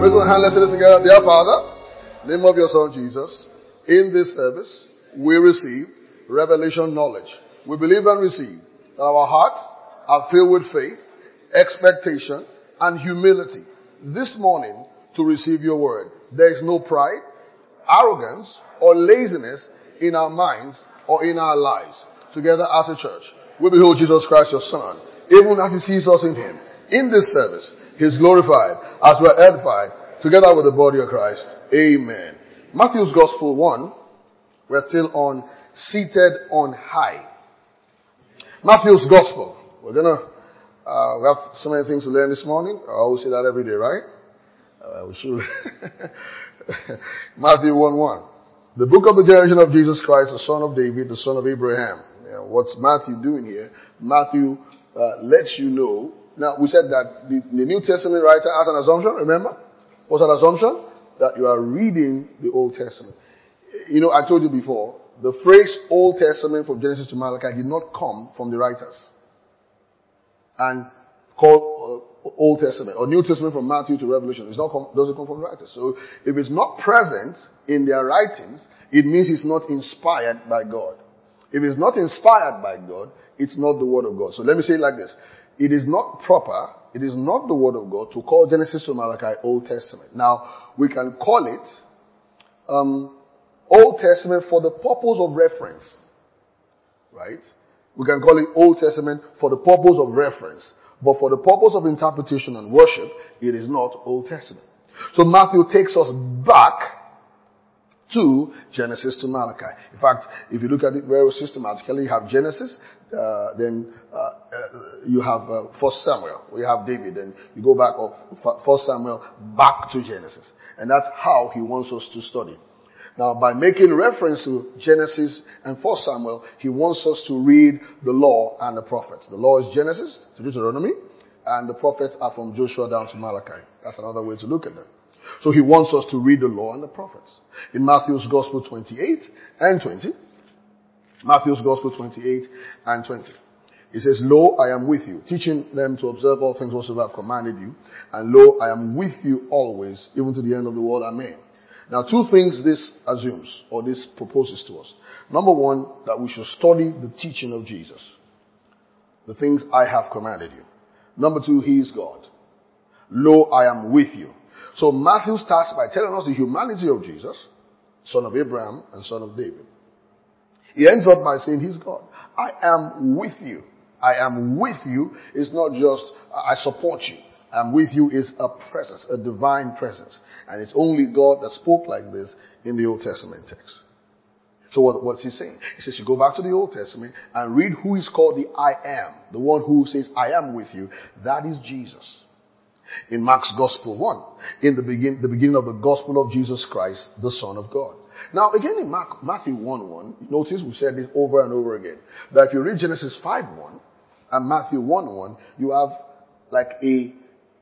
Raise your hand, let's say this together. Dear Father, in the name of your Son Jesus, in this service, we receive revelation knowledge. We believe and receive that our hearts are filled with faith, expectation, and humility this morning to receive your word. There is no pride, arrogance, or laziness in our minds or in our lives. Together as a church, we behold Jesus Christ, your Son, even as he sees us in him. In this service, he is glorified as we are edified together with the body of Christ. Amen. Matthew's Gospel 1, we're still on seated on high. Matthew's Gospel. We have so many things to learn this morning. I always say that every day, right? We should. Matthew 1:1. The book of the generation of Jesus Christ, the son of David, the son of Abraham. What's Matthew doing here? Matthew lets you know. Now, we said that the New Testament writer has an assumption, remember? What's an assumption? That you are reading the Old Testament. You know, I told you before, the phrase Old Testament from Genesis to Malachi did not come from the writers. And called Old Testament or New Testament from Matthew to Revelation. Doesn't come from the writers. So if it's not present in their writings, it means it's not inspired by God. If it's not inspired by God, it's not the word of God. So let me say it like this. It is not proper, it is not the word of God to call Genesis to Malachi Old Testament. Now, we can call it Old Testament for the purpose of reference. Right? We can call it Old Testament for the purpose of reference. But for the purpose of interpretation and worship, it is not Old Testament. So Matthew takes us back to Genesis to Malachi. In fact, if you look at it very systematically, you have Genesis, then you have 1 Samuel, where you have David, then you go back of 1 Samuel back to Genesis. And that's how he wants us to study. Now, by making reference to Genesis and 1 Samuel, he wants us to read the law and the prophets. The law is Genesis to Deuteronomy, and the prophets are from Joshua down to Malachi. That's another way to look at them. So he wants us to read the law and the prophets. In Matthew's Gospel 28 and 20, Matthew's Gospel 28 and 20, it says, Lo, I am with you, teaching them to observe all things whatsoever I have commanded you. And lo, I am with you always, even to the end of the world. Amen. Now, two things this assumes, or this proposes to us. Number one, that we should study the teaching of Jesus. The things I have commanded you. Number two, he is God. Lo, I am with you. So Matthew starts by telling us the humanity of Jesus, son of Abraham and son of David. He ends up by saying he's God. I am with you. I am with you is not just, I support you. I'm with you is a presence, a divine presence. And it's only God that spoke like this in the Old Testament text. So what's he saying? He says you go back to the Old Testament and read who is called the I am. The one who says I am with you. That is Jesus. In Mark's Gospel 1, in the beginning of the Gospel of Jesus Christ, the Son of God. Now again in Matthew 1:1, notice we've said this over and over again, that if you read Genesis 5:1 and Matthew 1:1, you have like a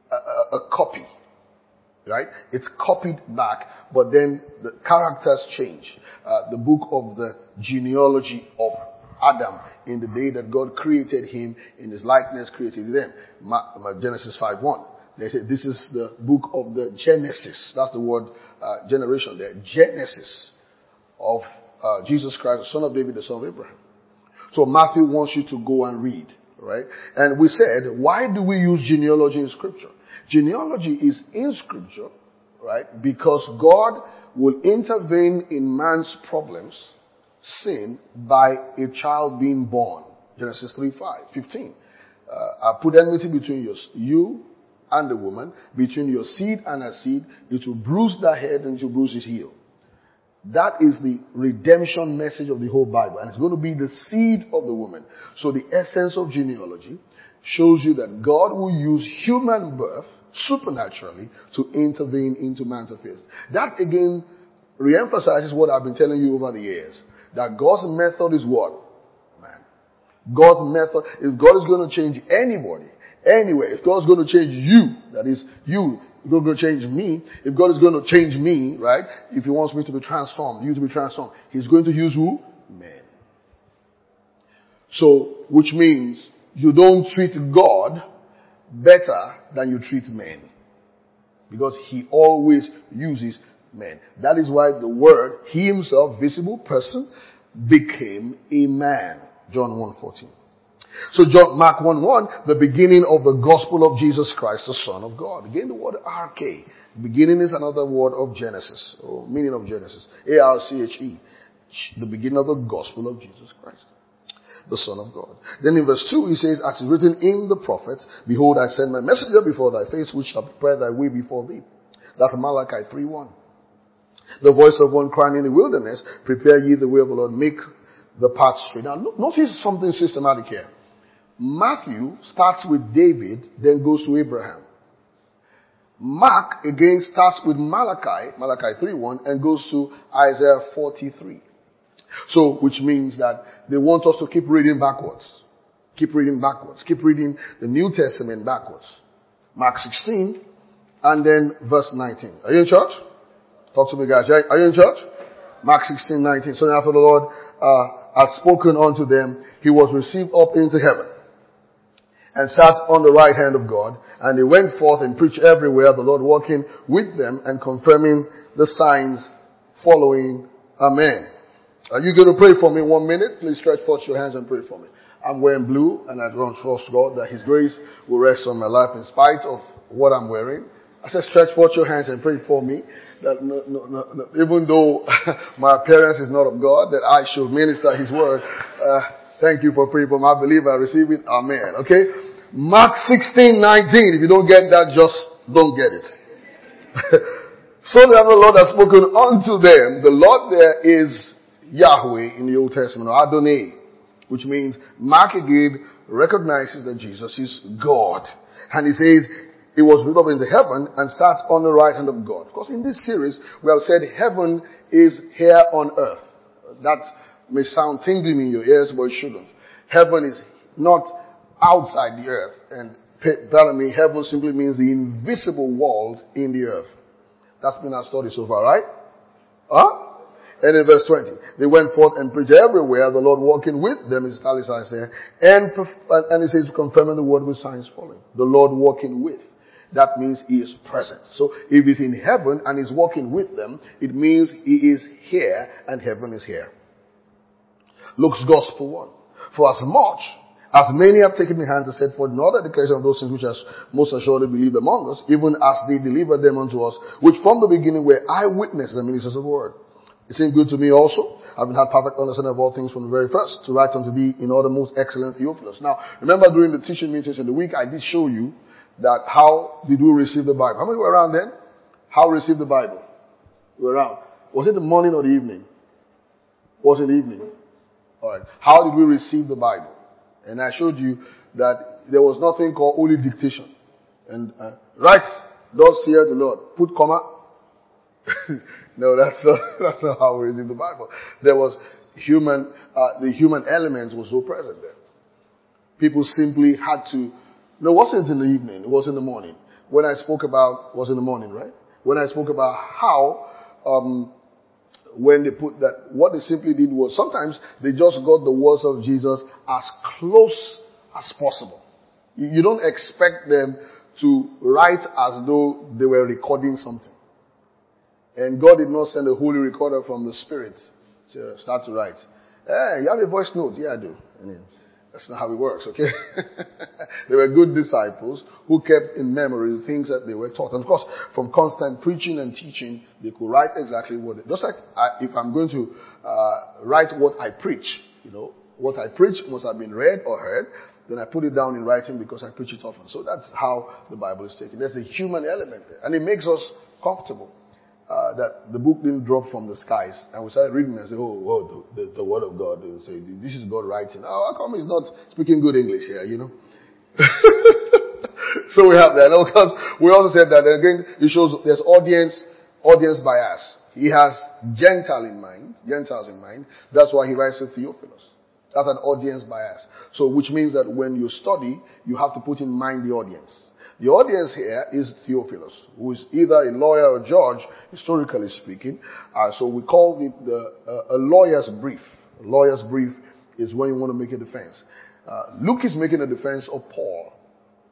copy, right? It's copied back, but then the characters change. The book of the genealogy of Adam, in the day that God created him, in his likeness created them. Genesis 5:1. They say this is the book of the Genesis. That's the word generation there. Genesis of Jesus Christ, the son of David, the son of Abraham. So Matthew wants you to go and read, right? And we said, why do we use genealogy in Scripture? Genealogy is in Scripture, right? Because God will intervene in man's problems, sin, by a child being born. Genesis 3:15. I put enmity between you and the woman, between your seed and her seed. It will bruise thy head and it will bruise his heel. That is the redemption message of the whole Bible. And it's going to be the seed of the woman. So the essence of genealogy shows you that God will use human birth supernaturally to intervene into man's affairs. That again reemphasizes what I've been telling you over the years. That God's method is what? Man. God's method, if God is going to change anybody, anyway, if God's going to change you, that is you, if God's going to change me, if God is going to change me, right? If he wants me to be transformed, you to be transformed, he's going to use who? Men. So, which means you don't treat God better than you treat men. because he always uses men. That is why the Word, he himself, visible person, became a man. John 1:14. So Mark 1:1, the beginning of the gospel of Jesus Christ, the Son of God. Again, the word arche. Beginning is another word of Genesis, or meaning of Genesis. A-R-C-H-E. The beginning of the gospel of Jesus Christ, the Son of God. Then in verse 2, he says, as is written in the prophets, behold, I send my messenger before thy face, which shall prepare thy way before thee. That's Malachi 3:1. The voice of one crying in the wilderness, prepare ye the way of the Lord, make the path straight. Now, notice something systematic here. Matthew starts with David, then goes to Abraham. Mark again starts with Malachi 3:1, and goes to Isaiah 43. So, which means that they want us to keep reading backwards. Keep reading backwards. Keep reading the New Testament backwards. Mark 16, and then verse 19. Are you in church? Talk to me, guys. Are you in church? Mark 16:19. So after the Lord had spoken unto them, he was received up into heaven, and sat on the right hand of God. And they went forth and preached everywhere, the Lord walking with them and confirming the signs following. Amen. Are you going to pray for me 1 minute? Please stretch forth your hands and pray for me. I'm wearing blue, and I don't trust God that his grace will rest on my life in spite of what I'm wearing. I said stretch forth your hands and pray for me. That no, even though my appearance is not of God, that I should minister his word. Thank you for praying for me. I believe I receive it. Amen. Okay? Mark 16:19. If you don't get that, just don't get it. So that the Lord has spoken unto them. The Lord there is Yahweh in the Old Testament, or Adonai, which means Mark again recognizes that Jesus is God. And he says, he was lifted up into heaven and sat on the right hand of God. Because in this series, we have said heaven is here on earth. That may sound tingling in your ears, but it shouldn't. Heaven is not outside the earth. And telling me heaven simply means the invisible world in the earth. That's been our study so far, right? Huh? And in verse 20, they went forth and preached everywhere, the Lord walking with them, is italicized there, and it says confirming the word with signs following. The Lord walking with. That means he is present. So if he's in heaven and he's walking with them, it means he is here and heaven is here. Luke's Gospel 1. For as much as many have taken the hand to set forth in order declaration of those things which has most assuredly believed among us, even as they delivered them unto us, which from the beginning were eyewitnesses and ministers of the word. It seemed good to me also, having had perfect understanding of all things from the very first, to write unto thee in order most excellent Theophilus. Now, remember during the teaching meetings in the week, I did show you that how did we receive the Bible? How many were around then? How received the Bible? We were around. Was it the morning or the evening? Was it the evening? Alright. How did we receive the Bible? And I showed you that there was nothing called holy dictation. And write, thus saith the Lord. Put comma. No, that's not how we received the Bible. There was the human elements were so present there. People simply had to. No, it wasn't in the evening. It was in the morning. When I spoke about, was in the morning, right? When I spoke about how, when they put that, what they simply did was sometimes they just got the words of Jesus as close as possible. You don't expect them to write as though they were recording something. And God did not send a holy recorder from the Spirit to start to write. Hey, you have a voice note? Yeah, I do. And then, that's not how it works, okay? They were good disciples who kept in memory the things that they were taught. And of course, from constant preaching and teaching, they could write exactly what they... Just like if I'm going to write what I preach, what I preach must have been read or heard, then I put it down in writing because I preach it often. So that's how the Bible is taken. There's a human element there. And it makes us comfortable. That the book didn't drop from the skies. And we started reading and say, the word of God. They say, this is God writing. How come he's not speaking good English here, So we have that. Because we also said that, again, it shows there's audience bias. He has Gentiles in mind. That's why he writes to Theophilus. That's an audience bias. So which means that when you study, you have to put in mind the audience. The audience here is Theophilus, who is either a lawyer or judge, historically speaking. So we call it a lawyer's brief. A lawyer's brief is when you want to make a defense. Luke is making a defense of Paul.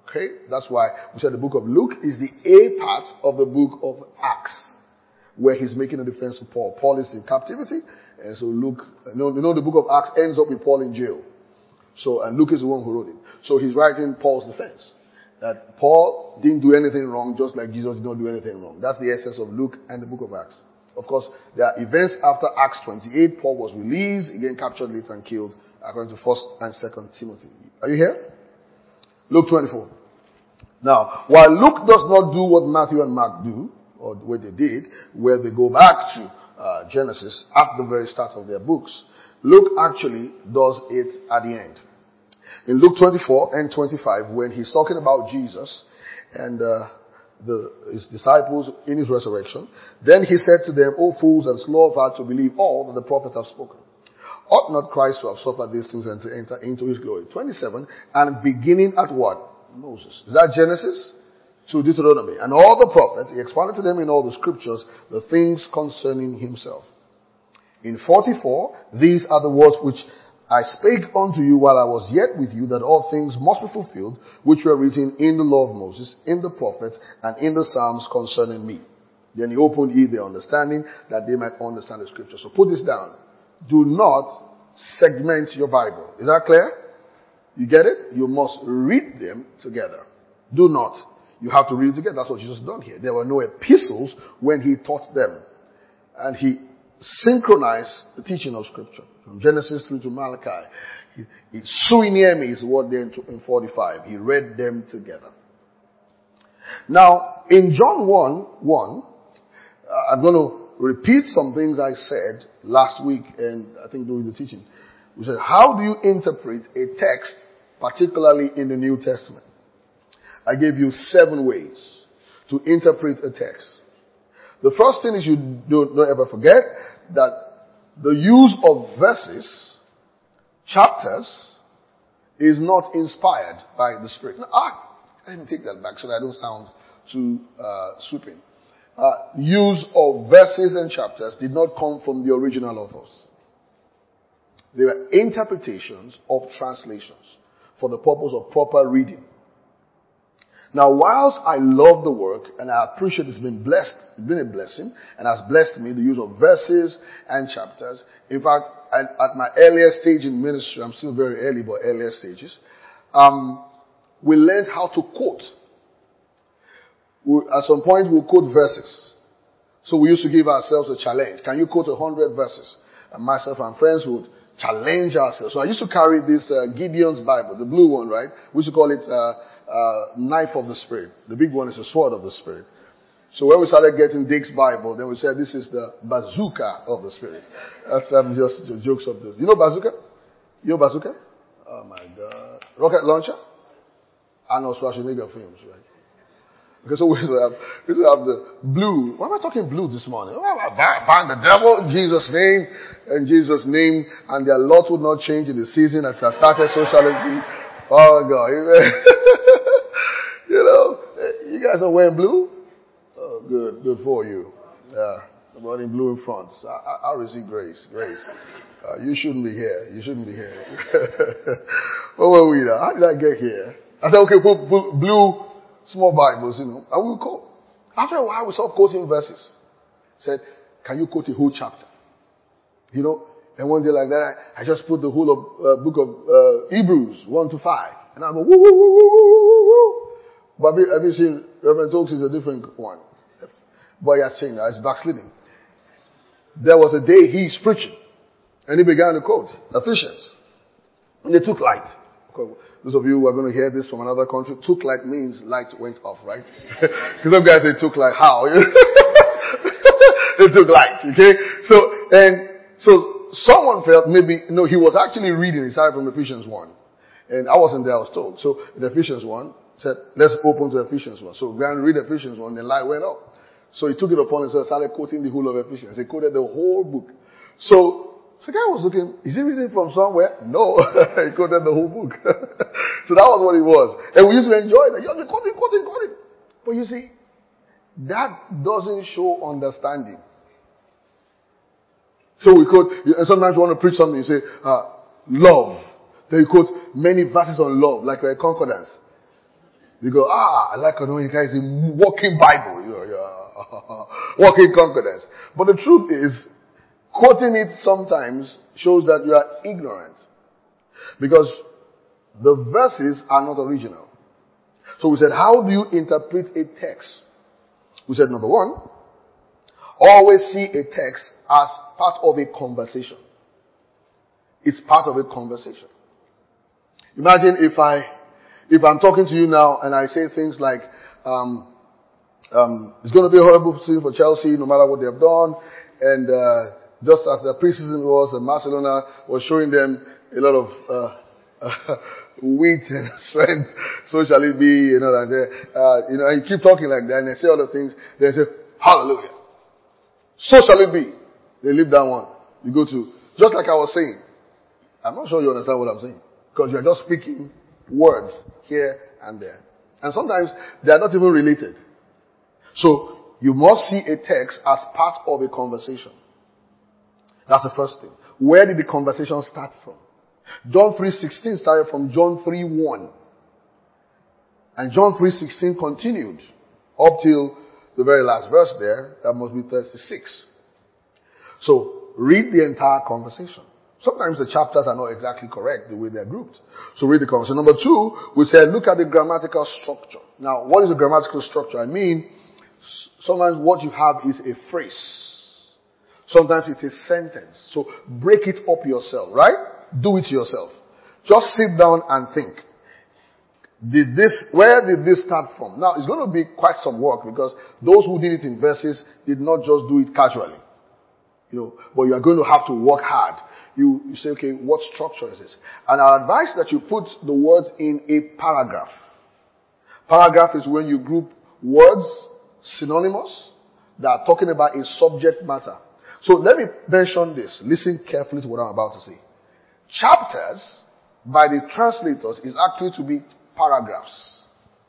Okay? That's why we said the book of Luke is the A part of the book of Acts, where he's making a defense of Paul. Paul is in captivity, and so Luke, the book of Acts ends up with Paul in jail. So, and Luke is the one who wrote it. So he's writing Paul's defense. That Paul didn't do anything wrong, just like Jesus did not do anything wrong. That's the essence of Luke and the book of Acts. Of course, there are events after Acts 28. Paul was released, again captured later and killed, according to 1st and 2nd Timothy. Are you here? Luke 24. Now, while Luke does not do what Matthew and Mark do, or what they did, where they go back to Genesis at the very start of their books, Luke actually does it at the end. In Luke 24 and 25, when he's talking about Jesus and his disciples in his resurrection, then he said to them, O fools and slow of heart to believe all that the prophets have spoken. Ought not Christ to have suffered these things and to enter into his glory? 27, and beginning at what? Moses. Is that Genesis? To Deuteronomy. And all the prophets, he expounded to them in all the scriptures the things concerning himself. In 44, these are the words which I spake unto you while I was yet with you, that all things must be fulfilled, which were written in the law of Moses, in the prophets, and in the Psalms concerning me. Then he opened ye their understanding, that they might understand the scripture. So put this down. Do not segment your Bible. Is that clear? You get it? You must read them together. Do not. You have to read it together. That's what Jesus done here. There were no epistles when he taught them. And he synchronized the teaching of scripture. From Genesis through to Malachi. Sui near me is what there in 45. He read them together. Now, in John 1, I'm going to repeat some things I said last week and I think during the teaching. We said, how do you interpret a text, particularly in the New Testament? I gave you 7 ways to interpret a text. The first thing is you don't ever forget that the use of verses, chapters, is not inspired by the Spirit. Now, let me take that back so that I don't sound too sweeping. Use of verses and chapters did not come from the original authors. They were interpretations of translations for the purpose of proper reading. Now, whilst I love the work and I appreciate it's been a blessing and has blessed me, the use of verses and chapters. In fact, at my earlier stage in ministry, I'm still very early, but earlier stages, we learned how to quote. At some point, we'll quote verses. So we used to give ourselves a challenge. Can you quote 100 verses? And myself and friends would challenge ourselves. So I used to carry this Gideon's Bible, the blue one, right? We used to call it Knife of the Spirit. The big one is the Sword of the Spirit. So when we started getting Dick's Bible, then we said this is the Bazooka of the Spirit. That's just the jokes of this. You know bazooka? You know bazooka? Oh my God. Rocket launcher? Arnold Schwarzenegger films, right? Okay, so we used to have the blue. Why am I talking blue this morning? Bind the devil in Jesus' name, and their lot would not change in the season as I started socialism. Oh God. You guys are wearing blue? Oh, good for you. Yeah, I'm wearing blue in front. So I receive grace. You shouldn't be here. Where were we now? How did I get here? I said, okay, put blue small Bibles, and we quote. After a while, we stopped quoting verses. Said, can you quote a whole chapter? And one day like that, I just put the whole of book of Hebrews 1 to 5. And I go, woo, woo, woo, woo, woo, woo, woo. But have you seen, Reverend Talks is a different one. But you're saying that it's backsliding. There was a day he's preaching, and he began to quote Ephesians. And they took light. Okay, those of you who are going to hear this from another country, took light means light went off, right? Because some guys say took light, how? They took light, okay? So someone felt maybe, he was actually reading, he started from Ephesians 1. And I wasn't there, I was told. So in Ephesians 1, said, let's open to Ephesians 1. So we began to read Ephesians 1, the light went up. So he took it upon himself, started quoting the whole of Ephesians. He quoted the whole book. So the guy was looking, is he reading from somewhere? No. He quoted the whole book. So that was what it was. And we used to enjoy that. You have to quoting. But you see, that doesn't show understanding. So we quote, and sometimes you want to preach something, you say, love. Then you quote many verses on love, like a concordance. You go, I like Onwunyika is a walking Bible. Walking concordance. But the truth is, quoting it sometimes shows that you are ignorant. Because the verses are not original. So we said, how do you interpret a text? We said, number one, always see a text as part of a conversation. It's part of a conversation. Imagine if I'm talking to you now and I say things like, it's going to be a horrible season for Chelsea no matter what they have done. And just as the preseason was, and Barcelona was showing them a lot of wit and strength. So shall it be, and you keep talking like that and they say other things. They say, hallelujah. So shall it be. They leave that one. You go to, just like I was saying. I'm not sure you understand what I'm saying. Because you're just speaking words here and there. And sometimes they are not even related. So, you must see a text as part of a conversation. That's the first thing. Where did the conversation start from? John 3:16 started from John 3:1. And John 3:16 continued up till the very last verse there. That must be 36. So, read the entire conversation. Sometimes the chapters are not exactly correct the way they're grouped. So read the conversation. Number two, we said look at the grammatical structure. Now, what is the grammatical structure? I mean, sometimes what you have is a phrase. Sometimes it's a sentence. So break it up yourself, right? Do it yourself. Just sit down and think. Where did this start from? Now, it's going to be quite some work because those who did it in verses did not just do it casually. But you are going to have to work hard. You say, okay, what structure is this? And I advise that you put the words in a paragraph. Paragraph is when you group words, synonymous, that are talking about a subject matter. So let me mention this. Listen carefully to what I'm about to say. Chapters, by the translators, is actually to be paragraphs.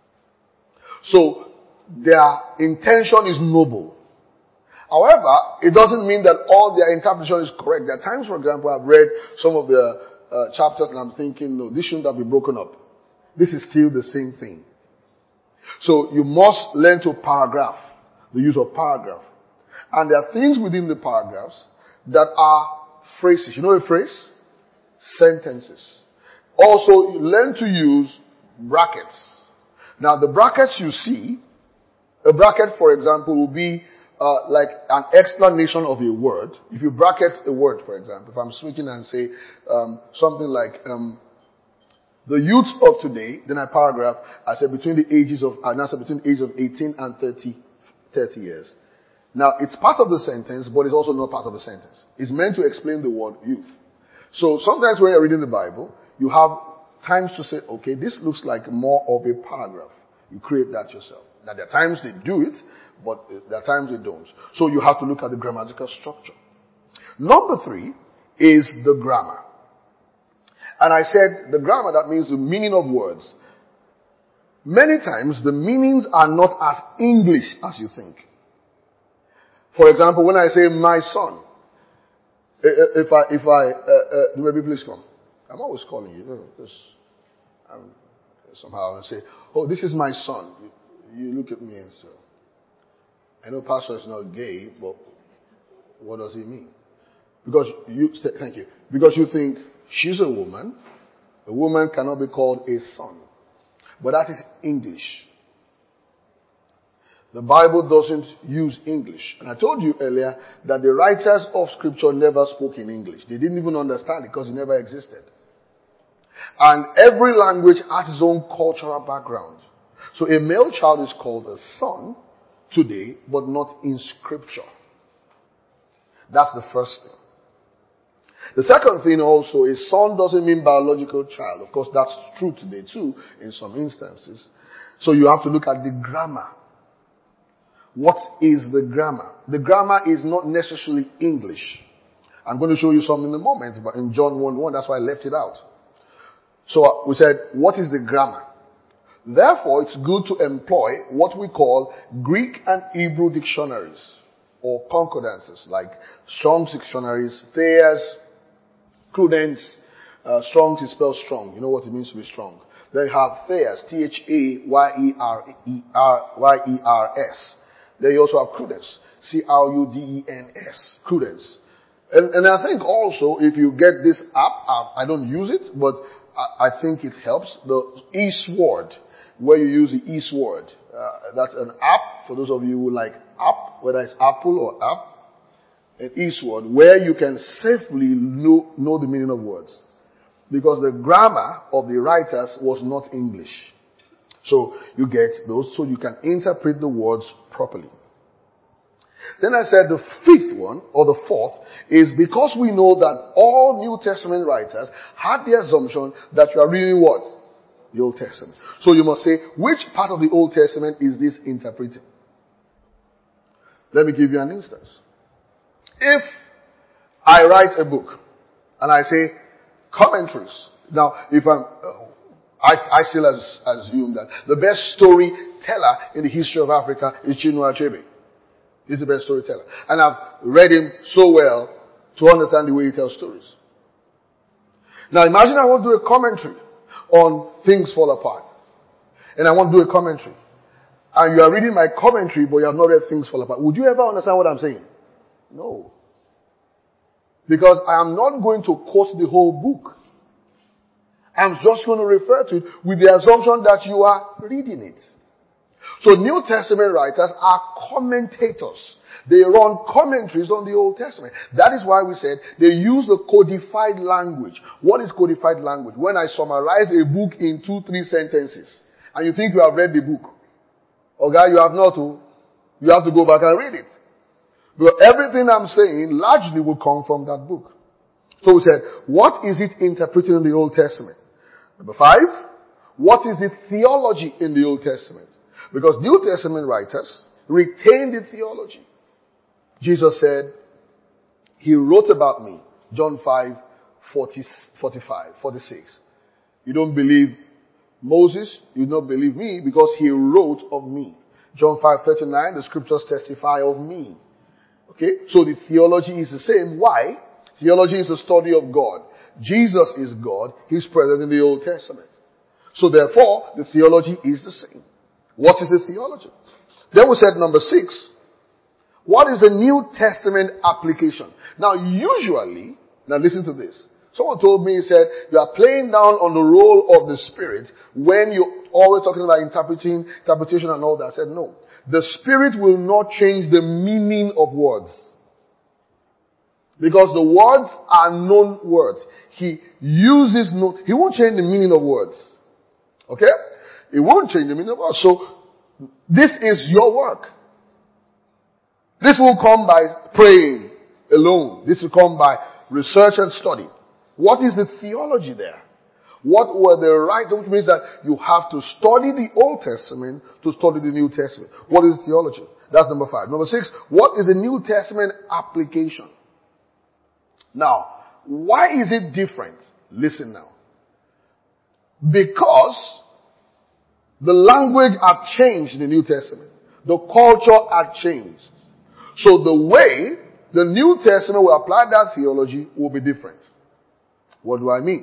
So their intention is noble. However, it doesn't mean that all their interpretation is correct. There are times, for example, I've read some of the chapters and I'm thinking, no, this shouldn't have been broken up. This is still the same thing. So you must learn to paragraph, the use of paragraph. And there are things within the paragraphs that are phrases. You know a phrase? Sentences. Also, you learn to use brackets. Now, the brackets you see, a bracket, for example, will be like an explanation of a word. If you bracket a word, for example, if I'm switching and say something like the youth of today, then I paragraph, I say between the ages of 18 and 30 years. Now, it's part of the sentence, but it's also not part of the sentence. It's meant to explain the word youth. So sometimes when you're reading the Bible, you have times to say, okay, this looks like more of a paragraph. You create that yourself. Now, there are times they do it, but there are times they don't. So you have to look at the grammatical structure. Number 3 is the grammar. And I said the grammar, that means the meaning of words. Many times the meanings are not as English as you think. For example, when I say my son, maybe please come. I'm always calling you. Somehow I say, oh, this is my son. You look at me and say, I know pastor is not gay, but what does he mean? Because thank you. Because you think she's a woman cannot be called a son. But that is English. The Bible doesn't use English. And I told you earlier that the writers of scripture never spoke in English. They didn't even understand it because it never existed. And every language has its own cultural background. So a male child is called a son today, but not in scripture. That's the first thing. The second thing also is son doesn't mean biological child. Of course, that's true today too, in some instances. So you have to look at the grammar. What is the grammar? The grammar is not necessarily English. I'm going to show you something in a moment, but in John 1:1, that's why I left it out. So we said, what is the grammar? Therefore, it's good to employ what we call Greek and Hebrew dictionaries or concordances, like Strong's dictionaries, Thayer's, Prudence. Strong's is spelled strong. You know what it means to be strong. Then you have Thayers, Thayers. Then you also have Crudence, Crudens, Crudence. And I think also if you get this app, I don't use it, but I think it helps. The eSword, where you use the eSword. That's an app for those of you who like app, whether it's Apple or app. An eSword, where you can safely know the meaning of words. Because the grammar of the writers was not English. So you get those so you can interpret the words properly. Then I said the fifth one, or the fourth, is because we know that all New Testament writers had the assumption that you are reading what? The Old Testament. So you must say, which part of the Old Testament is this interpreting? Let me give you an instance. If I write a book, and I say, commentaries. Now, if I still assume that the best storyteller in the history of Africa is Chinua Achebe. He's the best storyteller. And I've read him so well to understand the way he tells stories. Now imagine I want to do a commentary on Things Fall Apart. And I want to do a commentary. And you are reading my commentary, but you have not read Things Fall Apart. Would you ever understand what I'm saying? No. Because I am not going to quote the whole book. I'm just going to refer to it with the assumption that you are reading it. So New Testament writers are commentators. They run commentaries on the Old Testament. That is why we said they use the codified language. What is codified language? When I summarize a book in 2-3 sentences, and you think you have read the book. Okay, you have not to. You have to go back and read it. But everything I'm saying largely will come from that book. So we said, what is it interpreting in the Old Testament? Number 5, what is the theology in the Old Testament? Because New Testament writers retain the theology. Jesus said, He wrote about me. John 5:46. You don't believe Moses, you don't believe me because he wrote of me. John 5:39, the scriptures testify of me. Okay? So the theology is the same. Why? Theology is the study of God. Jesus is God. He's present in the Old Testament. So therefore, the theology is the same. What is the theology? Then we said number 6. What is the New Testament application? Now usually, now listen to this. Someone told me, he said, you are playing down on the role of the Spirit when you're always talking about interpretation and all that. I said, no. The Spirit will not change the meaning of words. Because the words are known words. He won't change the meaning of words. Okay? It won't change the meaning of words. So, this is your work. This will come by praying alone. This will come by research and study. What is the theology there? What were the right, which means that you have to study the Old Testament to study the New Testament. What is theology? That's number 5. Number 6, what is the New Testament application? Now, why is it different? Listen now. Because the language had changed in the New Testament. The culture had changed. So the way the New Testament will apply that theology will be different. What do I mean?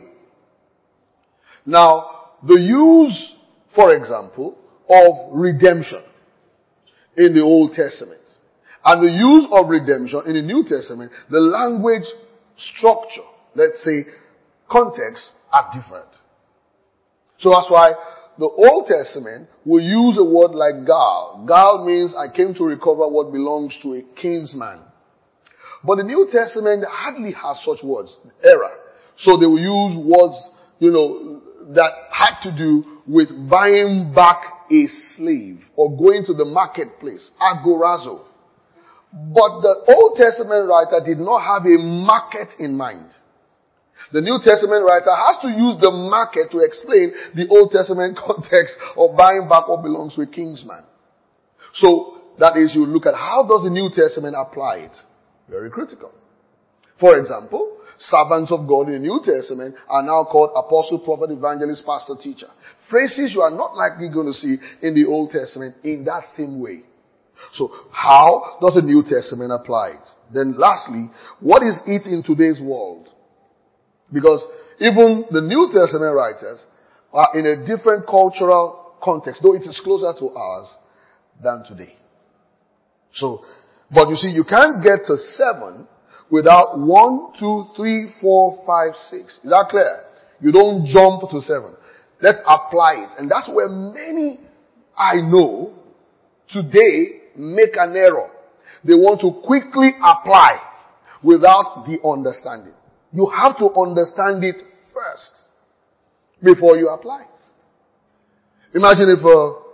Now, the use, for example, of redemption in the Old Testament and the use of redemption in the New Testament, the language structure, let's say, context are different. So that's why the Old Testament will use a word like gal. Gal means I came to recover what belongs to a kinsman. But the New Testament hardly has such words, era. So they will use words, that had to do with buying back a slave or going to the marketplace, agorazo. But the Old Testament writer did not have a market in mind. The New Testament writer has to use the market to explain the Old Testament context of buying back what belongs to a kinsman. So that is, you look at how does the New Testament apply it? Very critical. For example, servants of God in the New Testament are now called apostle, prophet, evangelist, pastor, teacher. Phrases you are not likely going to see in the Old Testament in that same way. So how does the New Testament apply it? Then lastly, what is it in today's world? Because even the New Testament writers are in a different cultural context, though it is closer to ours than today. So, but you see, you can't get to 7 without 1, 2, 3, 4, 5, 6. Is that clear? You don't jump to 7. Let's apply it. And that's where many I know today make an error. They want to quickly apply without the understanding. You have to understand it first before you apply it. Imagine if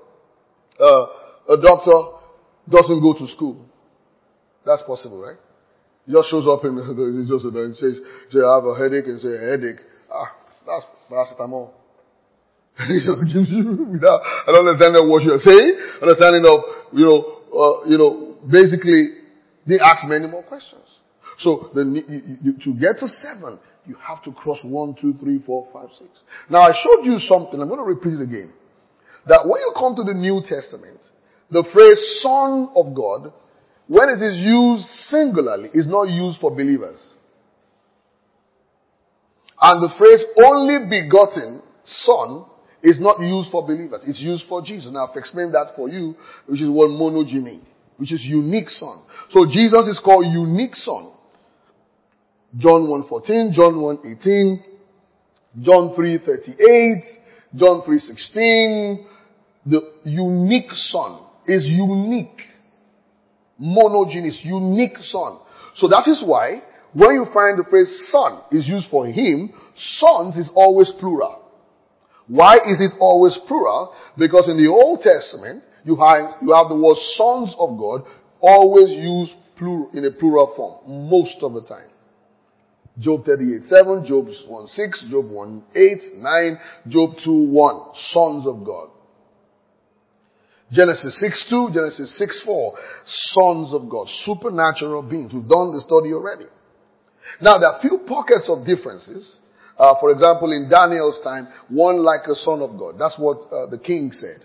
a doctor doesn't go to school. That's possible, right? He just shows up and says, I have a headache, and say, headache. That's paracetamol. He just gives you without an understanding of what you're saying, understanding of, basically, they ask many more questions. So, to get to 7, you have to cross 1, 2, 3, 4, 5, 6. Now, I showed you something. I'm going to repeat it again. That when you come to the New Testament, the phrase Son of God, when it is used singularly, is not used for believers. And the phrase only begotten Son is not used for believers. It's used for Jesus. Now I've explained that for you, which is what monogeny, which is unique Son. So Jesus is called unique Son. John 1:14, John 1:18, John 3:38, John 3:16. The unique Son is unique. Monogenes, unique Son. So that is why when you find the phrase Son is used for Him, sons is always plural. Why is it always plural? Because in the Old Testament, you have the word sons of God always used plural, in a plural form, most of the time. Job 38:7, Job 1:6, Job 1:8, 9, Job 2:1, sons of God. Genesis 6:2, Genesis 6:4, sons of God, supernatural beings. We've done the study already. Now there are few pockets of differences. For example, in Daniel's time, one like a son of God. That's what the king said.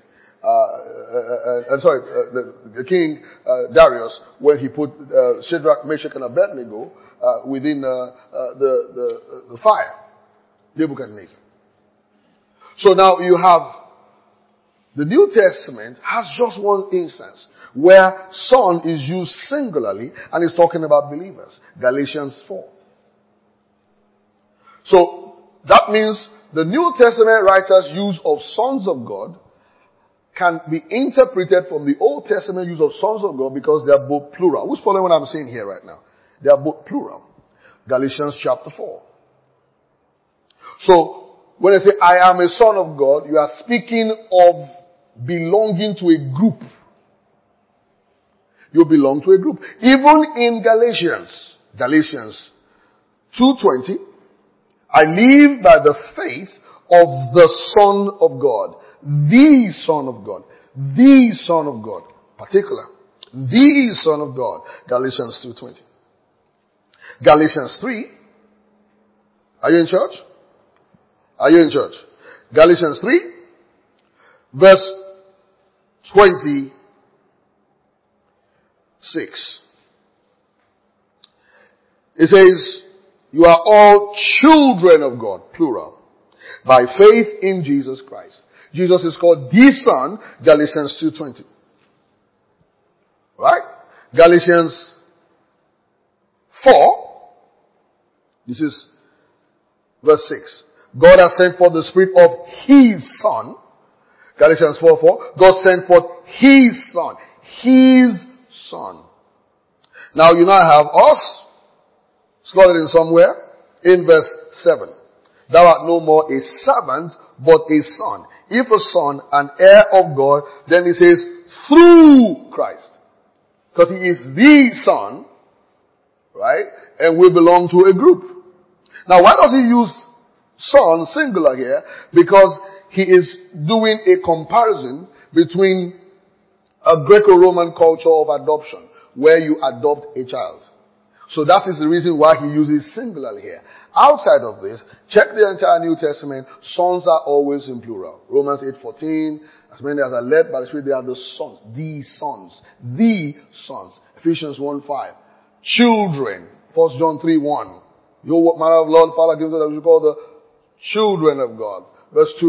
The king Darius, when he put Shadrach, Meshach, and Abednego within the fire, Nebuchadnezzar. So now you have the New Testament has just one instance where son is used singularly and is talking about believers. Galatians 4. So that means the New Testament writers' use of sons of God can be interpreted from the Old Testament use of sons of God because they are both plural. Who's following what I'm saying here right now? They are both plural. Galatians chapter 4. So when I say I am a son of God, you are speaking of belonging to a group. You belong to a group. Even in Galatians 2:20, I live by the faith of the Son of God. The Son of God. The Son of God. Particular. The Son of God. Galatians 2:20. Galatians 3. Are you in church? Are you in church? Galatians 3, verse 26. It says, you are all children of God, plural, by faith in Jesus Christ. Jesus is called the Son, Galatians 2:20. Right? Galatians 4, this is verse 6. God has sent forth the Spirit of His Son. Galatians 4:4. God sent forth His Son. His Son. Now you now have us slotted in somewhere in verse 7. Thou art no more a servant, but a son. If a son, an heir of God, then he says, through Christ. Because he is the Son, right? And we belong to a group. Now why does he use son singular here? Because he is doing a comparison between a Greco-Roman culture of adoption, where you adopt a child. So that is the reason why he uses singular here. Outside of this, check the entire New Testament, sons are always in plural. Romans 8:14, as many as are led by the Spirit, they are the sons. The sons. The sons. Ephesians 1:5. Children. 1 John 3:1. Behold, what manner of Lord Father gives us that we call the children of God. Verse 2.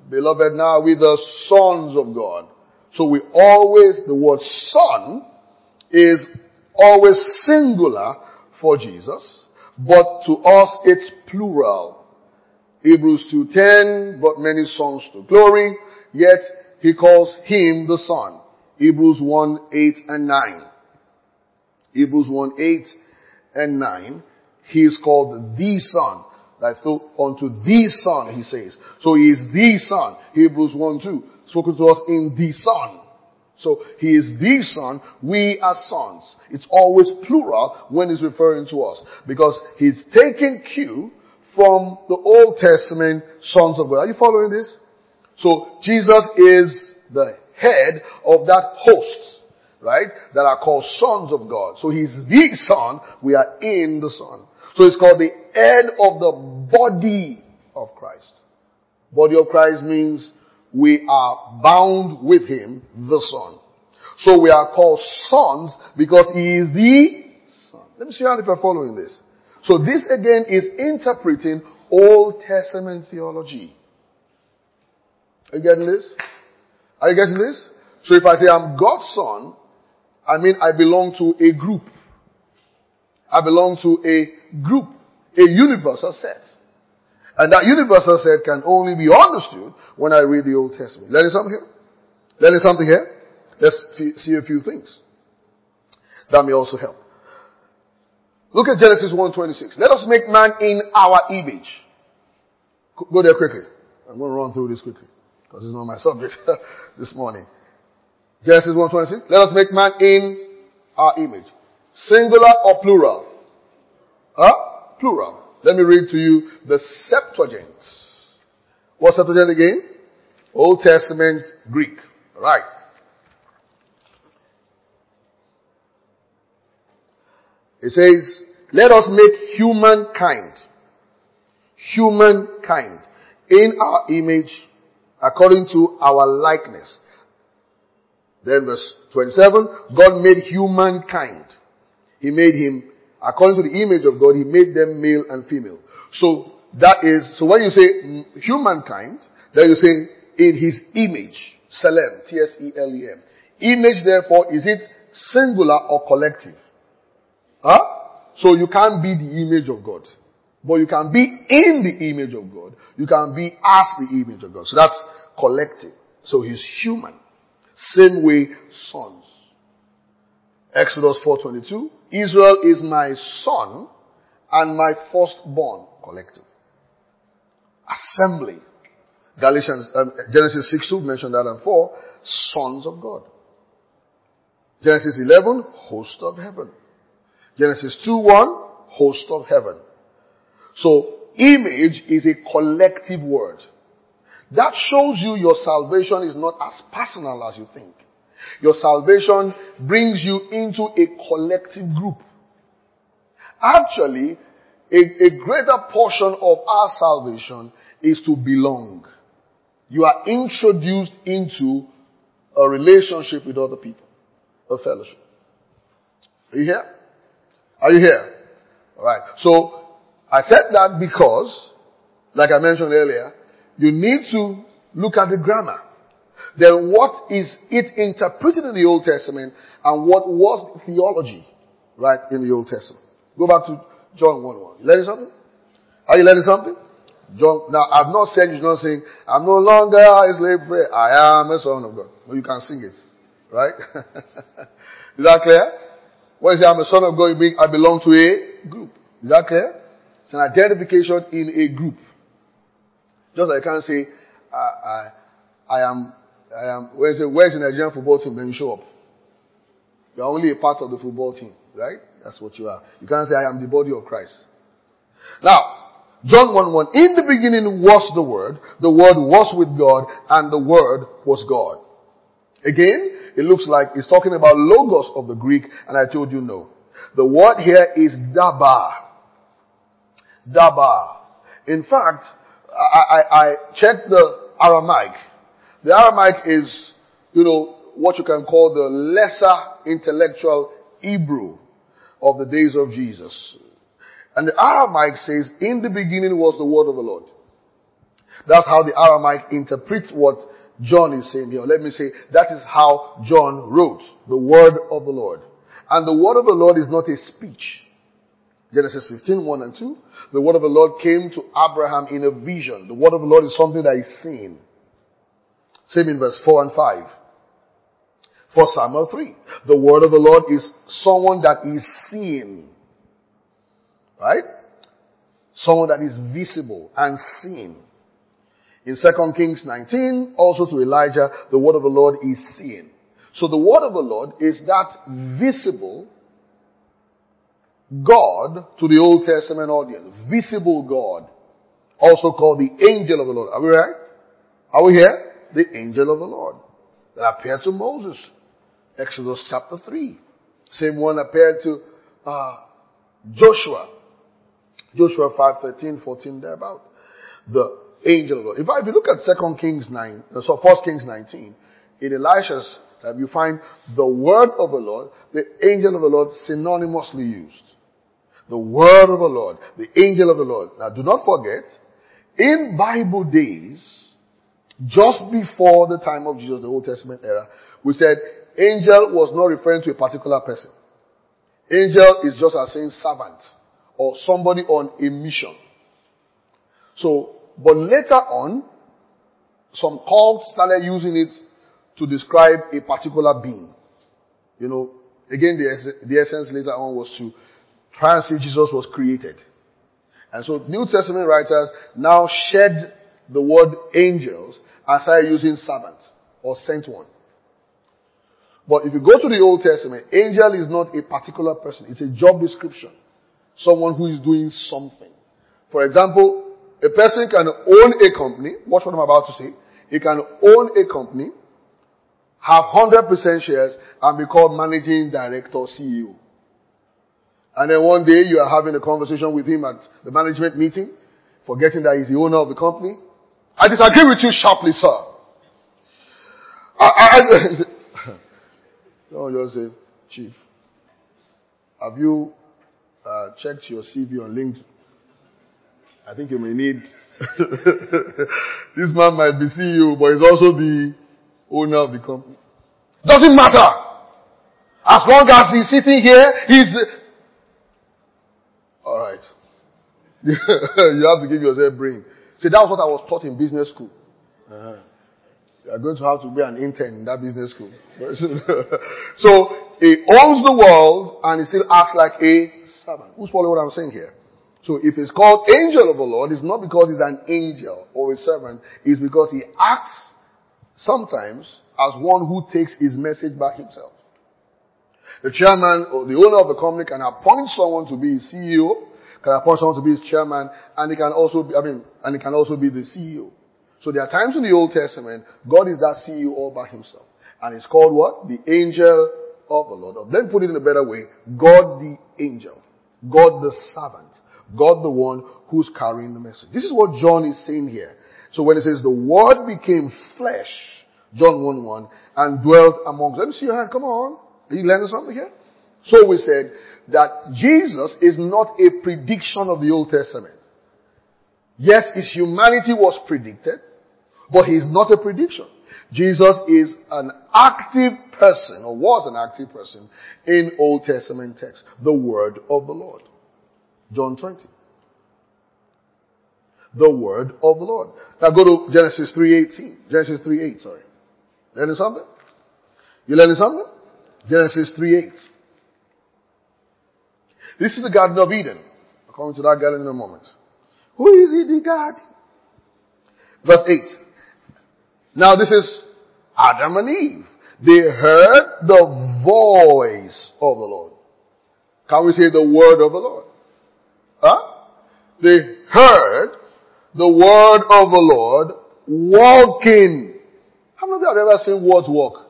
Beloved, now we the sons of God. So the word son is always singular for Jesus, but to us it's plural. Hebrews 2:10, but many sons to glory, yet he calls him the son. Hebrews 1:8 and 9. Hebrews 1:8 and 9. He is called the son. That unto the son, he says. So he is the son. Hebrews 1:2. Spoken to us in the son. So he is the son. We are sons. It's always plural when he's referring to us. Because he's taking cue from the Old Testament sons of God. Are you following this? So Jesus is the head of that host, right? That are called sons of God. So he's the son. We are in the son. So it's called the head of the body of Christ. Body of Christ means we are bound with him, the son. So we are called sons because he is the son. Let me see if you're following this. So this again is interpreting Old Testament theology. Are you getting this? Are you getting this? So if I say I'm God's son, I mean I belong to a group. I belong to a group, a universal set. And that universal set can only be understood when I read the Old Testament. Learning something here? Learning something here? Let's see a few things. That may also help. Look at Genesis 1:26. Let us make man in our image. Go there quickly. I'm going to run through this quickly because it's not my subject this morning. Genesis 1:26. Let us make man in our image. Singular or plural? Plural. Let me read to you the Septuagint. What's Septuagint again? Old Testament Greek. Right. It says, let us make humankind in our image according to our likeness. Then verse 27, God made humankind. He made him, according to the image of God, he made them male and female. So so when you say humankind, then you say in his image, Selem, T-S-E-L-E-M. Image therefore, is it singular or collective? So you can't be the image of God. But you can be in the image of God. You can be as the image of God. So that's collective. So he's human. Same way, sons. Exodus 4:22. Israel is my son and my firstborn. Collective. Assembly. Genesis 6:2 mentioned that, and 4, sons of God. Genesis 11, host of heaven. Genesis 2:1, host of heaven. So, image is a collective word. That shows you your salvation is not as personal as you think. Your salvation brings you into a collective group. Actually, a greater portion of our salvation is to belong. You are introduced into a relationship with other people. A fellowship. Are you here? Are you here? Alright. So, I said that because, like I mentioned earlier, you need to look at the grammar. Then what is it interpreted in the Old Testament and what was the theology, right, in the Old Testament? Go back to John 1:1. You learning something? Are you learning something? John, now I've not said you're not saying, I'm no longer a slave, I am a son of God. No, you can sing it. Right? Is that clear? When you say I'm a son of God, you mean I belong to a group. Is that clear? It's an identification in a group. Just like you can't say, I am, when you say, where's the Nigerian football team? Then you show up. You're only a part of the football team, right? That's what you are. You can't say, I am the body of Christ. Now, John 1:1, in the beginning was the Word was with God, and the Word was God. Again, it looks like it's talking about logos of the Greek, and I told you no. The word here is dabar. Dabar. In fact, I checked the Aramaic. The Aramaic is, what you can call the lesser intellectual Hebrew of the days of Jesus. And the Aramaic says, in the beginning was the word of the Lord. That's how the Aramaic interprets what John is saying here. Let me say, that is how John wrote the word of the Lord. And the word of the Lord is not a speech. Genesis 15, 1 and 2. The word of the Lord came to Abraham in a vision. The word of the Lord is something that is seen. Same in verse 4 and 5. 1 Samuel 3. The word of the Lord is someone that is seen. Right? Someone that is visible and seen. In 2 Kings 19, also to Elijah, the word of the Lord is seen. So the word of the Lord is that visible God to the Old Testament audience. Visible God. Also called the angel of the Lord. Are we right? Are we here? The angel of the Lord. That appeared to Moses. Exodus chapter 3. Same one appeared to Joshua. Joshua 5, 13, 14, thereabout. The angel of the Lord. In fact, if you look at 1 Kings 19, in Elisha's time, you find the word of the Lord, the angel of the Lord synonymously used. The word of the Lord, the angel of the Lord. Now do not forget, in Bible days, just before the time of Jesus, the Old Testament era, we said angel was not referring to a particular person. Angel is just as saying servant or somebody on a mission. So, but later on, some cults started using it to describe a particular being. You know, again, the essence later on was to try and say Jesus was created. And so New Testament writers now shed the word angels and started using servants or sent one. But if you go to the Old Testament, angel is not a particular person. It's a job description. Someone who is doing something. For example, a person can own a company. Watch what I'm about to say. He can own a company, have 100% shares, and be called managing director, CEO. And then one day you are having a conversation with him at the management meeting, forgetting that he's the owner of the company. I disagree with you sharply, sir. Don't just say, Chief, have you checked your CV on LinkedIn? I think you may need. This man might be CEO, but he's also the owner of the company. Doesn't matter. As long as he's sitting here, he's... Alright. You have to give yourself brain. See, that was what I was taught in business school. You are going to have to be an intern in that business school. So, he owns the world and he still acts like a servant. Who's following what I'm saying here? So if it's called angel of the Lord, it's not because he's an angel or a servant. It's because he acts sometimes as one who takes his message by himself. The chairman or the owner of the company can appoint someone to be his CEO, can appoint someone to be his chairman, and he can also be, the CEO. So there are times in the Old Testament, God is that CEO all by himself. And it's called what? The angel of the Lord. Or then put it in a better way, God the angel. God the servant. God the one who's carrying the message. This is what John is saying here. So when it says the word became flesh, John 1:1, and dwelt amongst. Let me see your hand. Come on. Are you learning something here? So we said that Jesus is not a prediction of the Old Testament. Yes, his humanity was predicted, but he is not a prediction. Jesus is an active person, or was an active person, in Old Testament text. The word of the Lord. John 20. The word of the Lord. Now go to Genesis 3:18. Genesis 3:8, sorry. Learning something? You learning something? Genesis 3:8. This is the Garden of Eden. I'll come to that garden in a moment. Who is it, the garden? Verse 8. Now this is Adam and Eve. They heard the voice of the Lord. Can we say the word of the Lord? Huh? They heard the word of the Lord walking. How many of you have ever seen words walk?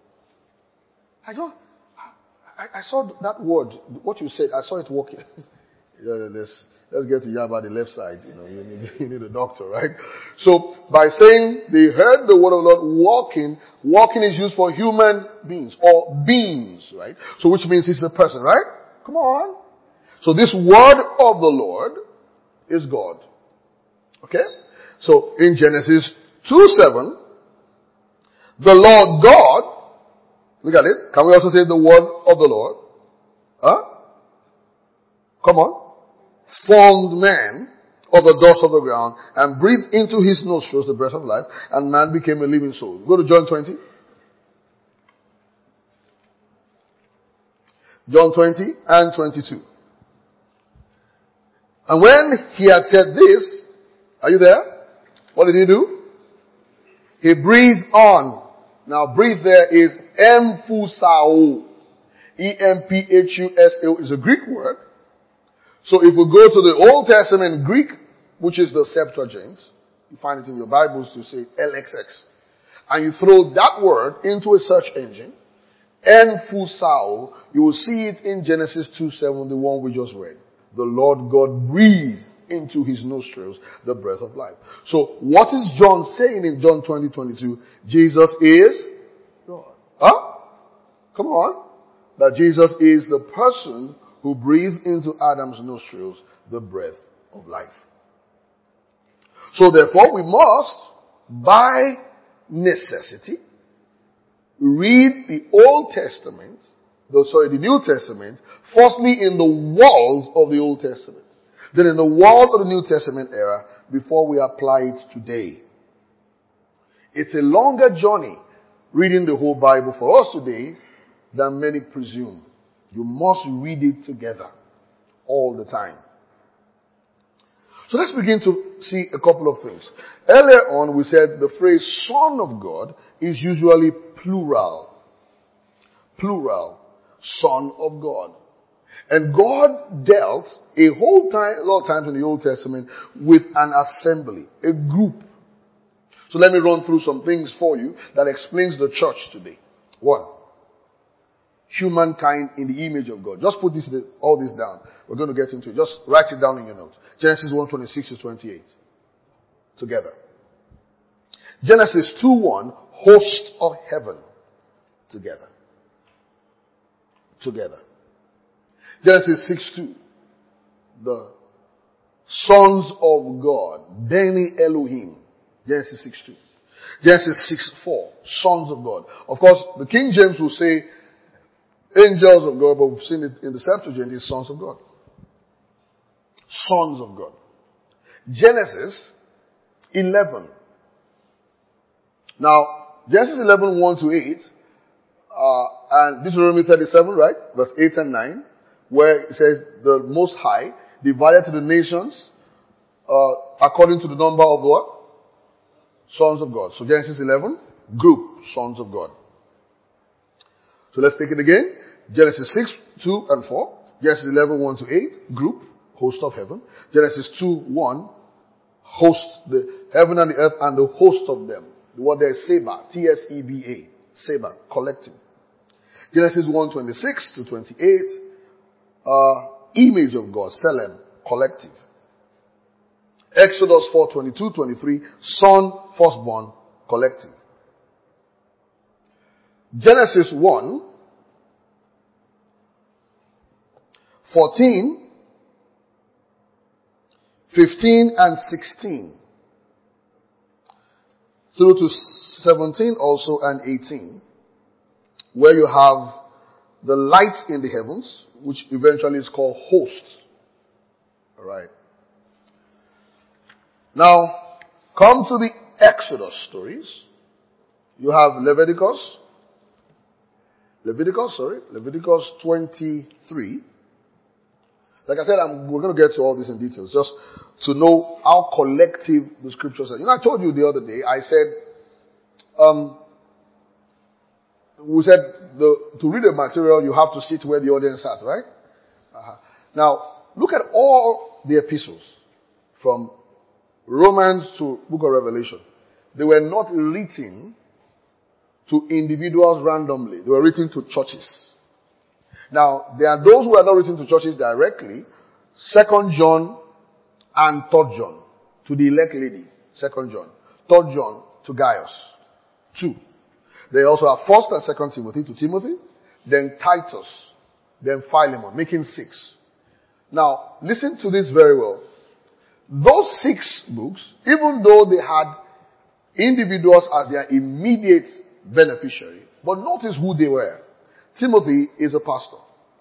I saw that word, what you said, I saw it walking. Let's get to Yaba, the left side. You need a doctor, right? So, by saying they heard the word of the Lord walking is used for human beings or beings, right? So, which means it's a person, right? Come on. So, this word of the Lord is God. Okay? So in Genesis 2:7, the Lord God, look at it. Can we also say the word of the Lord? Huh? Come on. Formed man of the dust of the ground and breathed into his nostrils the breath of life, and man became a living soul. Go to John 20. John 20 and 22. And when he had said this, are you there? What did he do? He breathed on. Now breathe there is emphusao. E-M-P-H-U-S-A-O is a Greek word. So if we go to the Old Testament Greek, which is the Septuagint, you find it in your Bibles to say LXX, and you throw that word into a search engine, emphusao, you will see it in Genesis 2:7, the one we just read. The Lord God breathed into his nostrils the breath of life. So what is John saying in John 20:22? Jesus is God. Huh? Come on. That Jesus is the person who breathed into Adam's nostrils the breath of life. So therefore we must, by necessity, read the Old Testament, the New Testament, firstly in the world of the Old Testament, then in the world of the New Testament era, before we apply it today. It's a longer journey reading the whole Bible for us today than many presume. You must read it together all the time. So let's begin to see a couple of things. Earlier on, we said the phrase Son of God is usually plural. Plural. Son of God. And God dealt a lot of times in the Old Testament with an assembly, a group. So let me run through some things for you that explains the church today. 1. Humankind in the image of God. Just put all this down. We're going to get into it. Just write it down in your notes. Genesis 1:26-28. Together. Genesis 2:1, host of heaven. Together. Together. Genesis 6:2, the sons of God. Beni Elohim. Genesis 6:2. Genesis 6:4, sons of God. Of course, the King James will say angels of God, but we've seen it in the Septuagint, is sons of God. Sons of God. Genesis 11. Now, Genesis 11, 1-8, and Deuteronomy 37, right? Verse 8 and 9, where it says the Most High divided to the nations, according to the number of what? Sons of God. So Genesis 11, group, sons of God. So let's take it again. Genesis 6:2-4. Genesis 11, 1-8, group, host of heaven. Genesis 2:1, host, the heaven and the earth and the host of them. The word there is Seba, T-S-E-B-A, Seba, collective. Genesis 1:26-28, image of God, Selem, collective. Exodus 4:22-23, son, firstborn, collective. Genesis 1, 14, 15 and 16, through to 17 also and 18, where you have the light in the heavens, which eventually is called host. Alright. Now, come to the Exodus stories. You have Leviticus 23. Like I said, we're going to get to all this in details, just to know how collective the scriptures are. You know, I told you the other day, I said, we said to read the material, you have to sit where the audience sat, right? Now, look at all the epistles, from Romans to Book of Revelation. They were not written to individuals randomly. They were written to churches. Now, there are those who are not written to churches directly. 2 John and 3 John to the elect lady. 2 John. 3 John to Gaius. 2. They also have 1 and 2 Timothy to Timothy. Then Titus. Then Philemon, making 6. Now, listen to this very well. those 6 books, even though they had individuals as their immediate beneficiary, but notice who they were. Timothy is a pastor.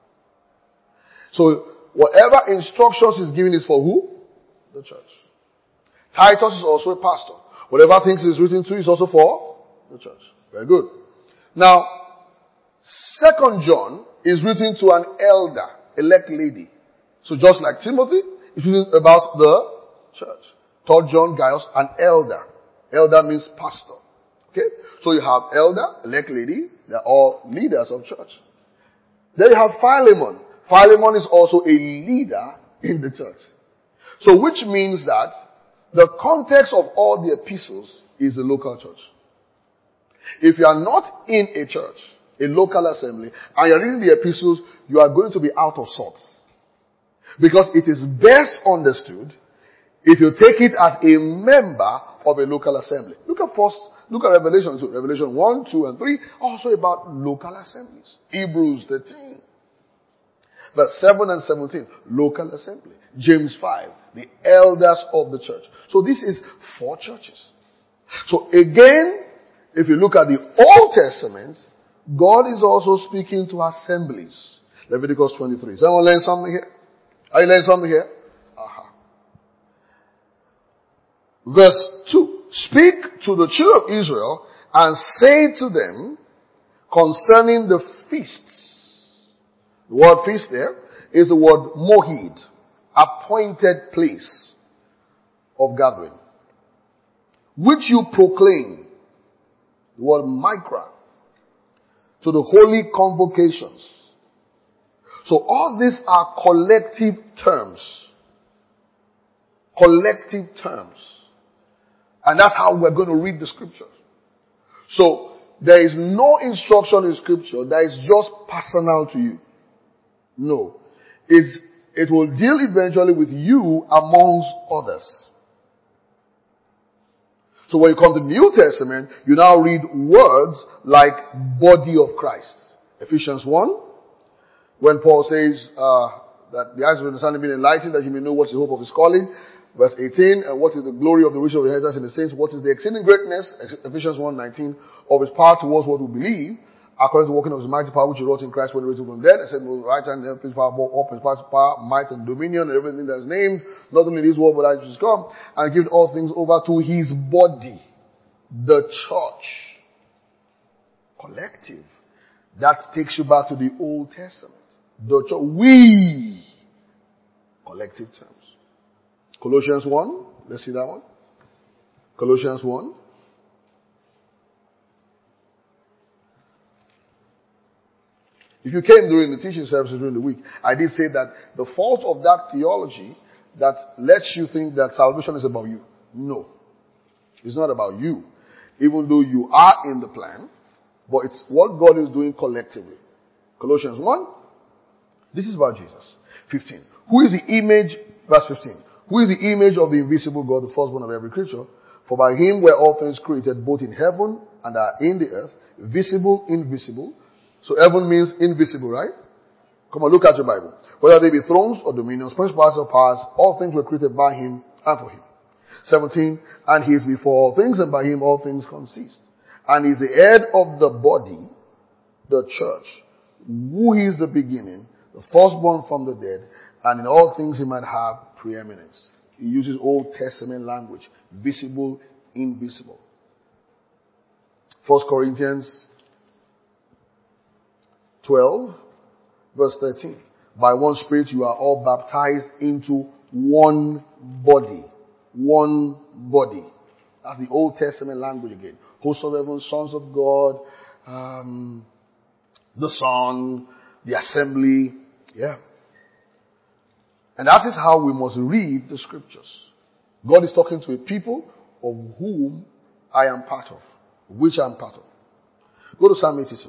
So whatever instructions is given is for who? The church. Titus is also a pastor. Whatever things is written to is also for the church. Very good. Now, 2 John is written to an elder, elect lady. So just like Timothy, it's written about the church. 3 John, Gaius, an elder. Elder means pastor. Okay? So you have elder, elect lady, they're all leaders of church. Then you have Philemon. Philemon is also a leader in the church. So which means that the context of all the epistles is the local church. If you are not in a church, a local assembly, and you're reading the epistles, you are going to be out of sorts. Because it is best understood if you take it as a member of a local assembly. Look at Revelation 2. Revelation 1, 2, and 3, also about local assemblies. Hebrews 13. Verse 7 and 17, local assembly. James 5, the elders of the church. So this is 4 churches. So again, if you look at the Old Testament, God is also speaking to assemblies. Leviticus 23. Someone learn something here? Are you learning something here? Verse 2. Speak to the children of Israel and say to them concerning the feasts. The word feast there is the word mohid, appointed place of gathering, which you proclaim. The word mikra, to the holy convocations. So all these are collective terms. Collective terms. And that's how we're going to read the scriptures. So there is no instruction in scripture that is just personal to you. No. It will deal eventually with you amongst others. So when you come to the New Testament, you now read words like body of Christ. Ephesians 1, when Paul says that the eyes of understanding being enlightened, that you may know what's the hope of his calling. Verse 18, and what is the glory of the riches of the inheritance in the saints? What is the exceeding greatness, Ephesians 1:19, of his power towards what we believe, according to the working of his mighty power which he wrought in Christ when he raised him from the dead. I said, right hand, power, up his power, might and dominion, and everything that is named, not only this world but that which is come, and give all things over to his body, the church. Collective. That takes you back to the Old Testament. The church. We. Collective terms. Colossians 1. Let's see that one. Colossians 1. If you came during the teaching services during the week, I did say that the fault of that theology that lets you think that salvation is about you. No. It's not about you. Even though you are in the plan, but it's what God is doing collectively. Colossians 1. This is about Jesus. 15. Who is the image, verse 15. Who is the image of the invisible God, the firstborn of every creature? For by him were all things created, both in heaven and are in the earth, visible, invisible. So heaven means invisible, right? Come on, look at your Bible. Whether they be thrones or dominions, principalities or powers, all things were created by him and for him. 17. And he is before all things, and by him all things consist. And he is the head of the body, the church, who is the beginning, the firstborn from the dead, and in all things he might have preeminence. He uses Old Testament language. Visible, invisible. 1 Corinthians 12, verse 13. By one Spirit you are all baptized into one body. One body. That's the Old Testament language again. Hosts of heaven, sons of God, the Son, the assembly. Yeah. And that is how we must read the scriptures. God is talking to a people of whom I am part of. Which I am part of. Go to Psalm 82.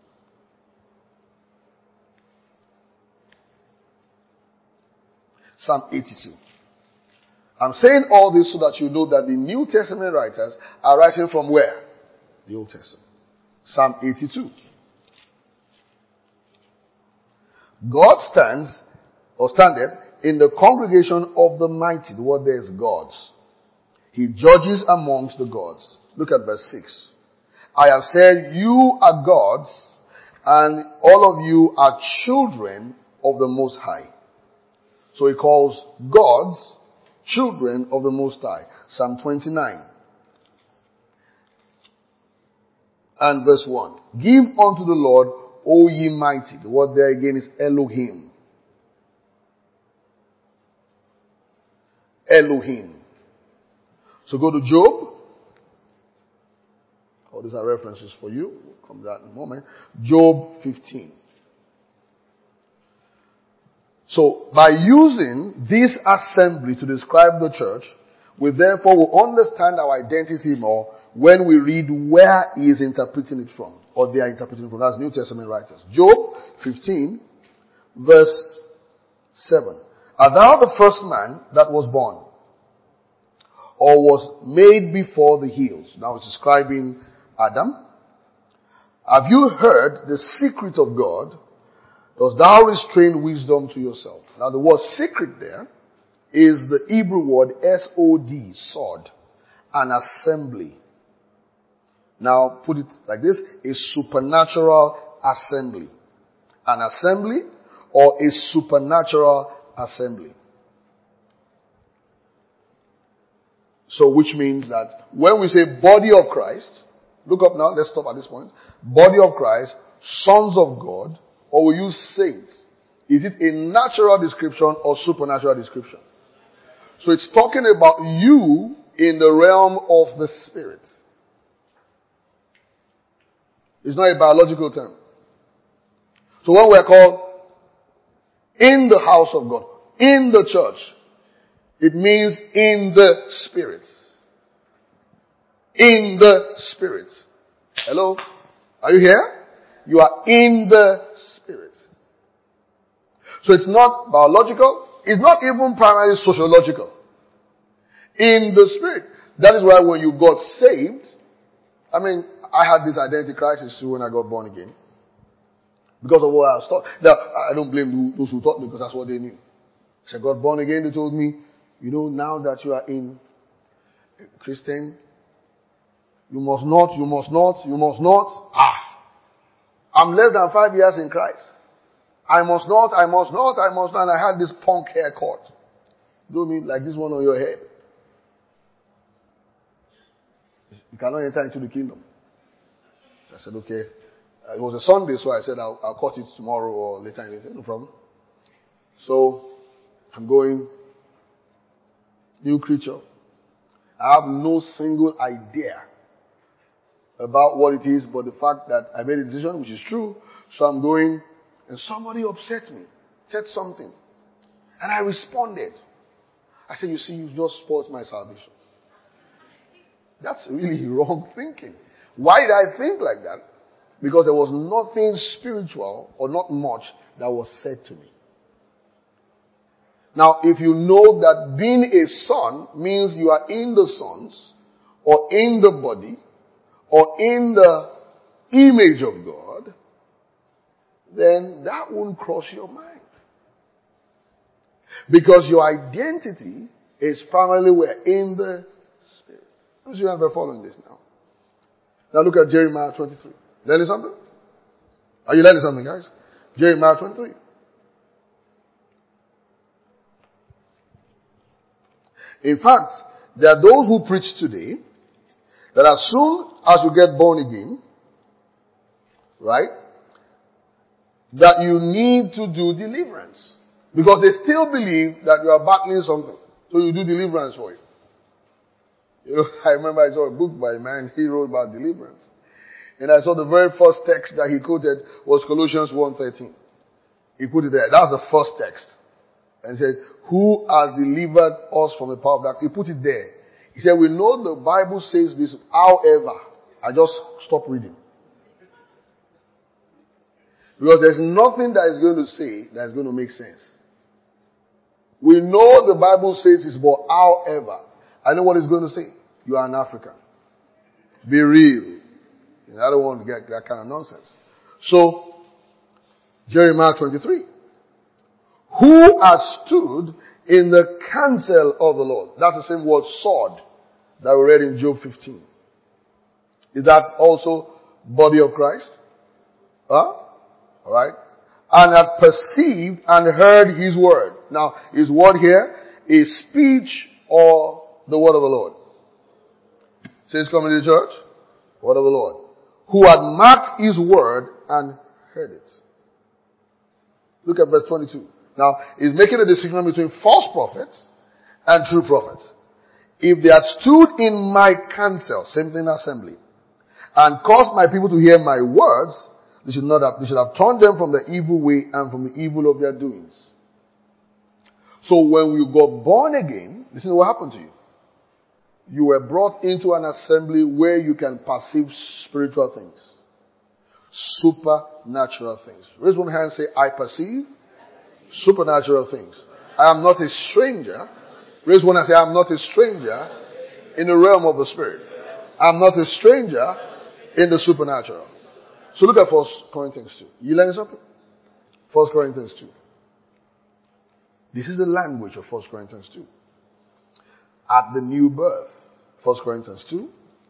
Psalm 82. I'm saying all this so that you know that the New Testament writers are writing from where? The Old Testament. Psalm 82. God standeth in the congregation of the mighty. The word there is gods. He judges amongst the gods. Look at verse 6. I have said you are gods, and all of you are children of the Most High. So he calls gods children of the Most High. Psalm 29 and verse 1. Give unto the Lord, O ye mighty. The word there again is Elohim. Elohim. So go to Job. All these are references for you. We'll come to that in a moment. Job 15. So, by using this assembly to describe the church, we therefore will understand our identity more when we read where he is interpreting it from, or they are interpreting it from. That's New Testament writers. Job 15, verse 7. Art thou the first man that was born, or was made before the hills? Now it's describing Adam. Have you heard the secret of God? Dost thou restrain wisdom to yourself? Now the word secret there is the Hebrew word S-O-D, sod, an assembly. Now put it like this, a supernatural assembly. An assembly or a supernatural assembly. So which means that when we say body of Christ, look up now, let's stop at this point. Body of Christ, sons of God, or we use saints. Is it a natural description or supernatural description? So it's talking about you in the realm of the spirit. It's not a biological term. So when we're called in the house of God, in the church, it means in the spirit. In the spirit. Hello? Are you here? You are in the spirit. So it's not biological. It's not even primarily sociological. In the spirit. That is why when you got saved, I mean, I had this identity crisis too when I got born again. Because of what I was taught. Now, I don't blame those who taught me because that's what they knew. So I got born again, they told me, you know, now that you are in Christian, you must not. I'm less than 5 years in Christ. I must not. And I had this punk haircut. Do me like this one on your head. You cannot enter into the kingdom. I said, okay. It was a Sunday, so I said, I'll cut it tomorrow or later. No problem. So, I'm going, new creature. I have no single idea about what it is, but the fact that I made a decision, which is true. So I'm going, and somebody upset me, said something. And I responded. I said, you see, you've just spoiled my salvation. That's really wrong thinking. Why did I think like that? Because there was nothing spiritual or not much that was said to me. Now, if you know that being a son means you are in the sons, or in the body, or in the image of God, then that won't cross your mind. Because your identity is primarily where? In the Spirit. I'm sure you're following this now. Now look at Jeremiah 23. Learning something? Are you learning something, guys? Jeremiah 23. In fact, there are those who preach today that as soon as you get born again, right, that you need to do deliverance. Because they still believe that you are battling something. So you do deliverance for it. You know, I remember I saw a book by a man, he wrote about deliverance. And I saw the very first text that he quoted was Colossians 1:13. He put it there. That was the first text. And he said, who has delivered us from the power of darkness? He put it there. He said, we know the Bible says this, however, I just stopped reading. Because there's nothing that is going to say that is going to make sense. We know the Bible says this, but however, I know what it's going to say. You are an African. Be real. And I don't want to get that kind of nonsense. So, Jeremiah 23. who has stood in the counsel of the Lord. That's the same word sword that we read in Job 15. Is that also body of Christ? Alright. And had perceived and heard his word. Now, his word here is speech or the word of the Lord. Says Community Church, word of the Lord. Who had marked his word and heard it. Look at verse 22. Now, he's making a distinction between false prophets and true prophets. If they had stood in my counsel, same thing assembly, and caused my people to hear my words, they should have turned them from the evil way and from the evil of their doings. So when you got born again, listen to what happened to you. You were brought into an assembly where you can perceive spiritual things. Supernatural things. Raise one hand and say, I perceive supernatural things. I am not a stranger. Raise one hand and say, I am not a stranger in the realm of the spirit. I am not a stranger in the supernatural. So look at 1 Corinthians 2. You learn something? 1 Corinthians 2. This is the language of 1 Corinthians 2. At the new birth. 1 Corinthians 2.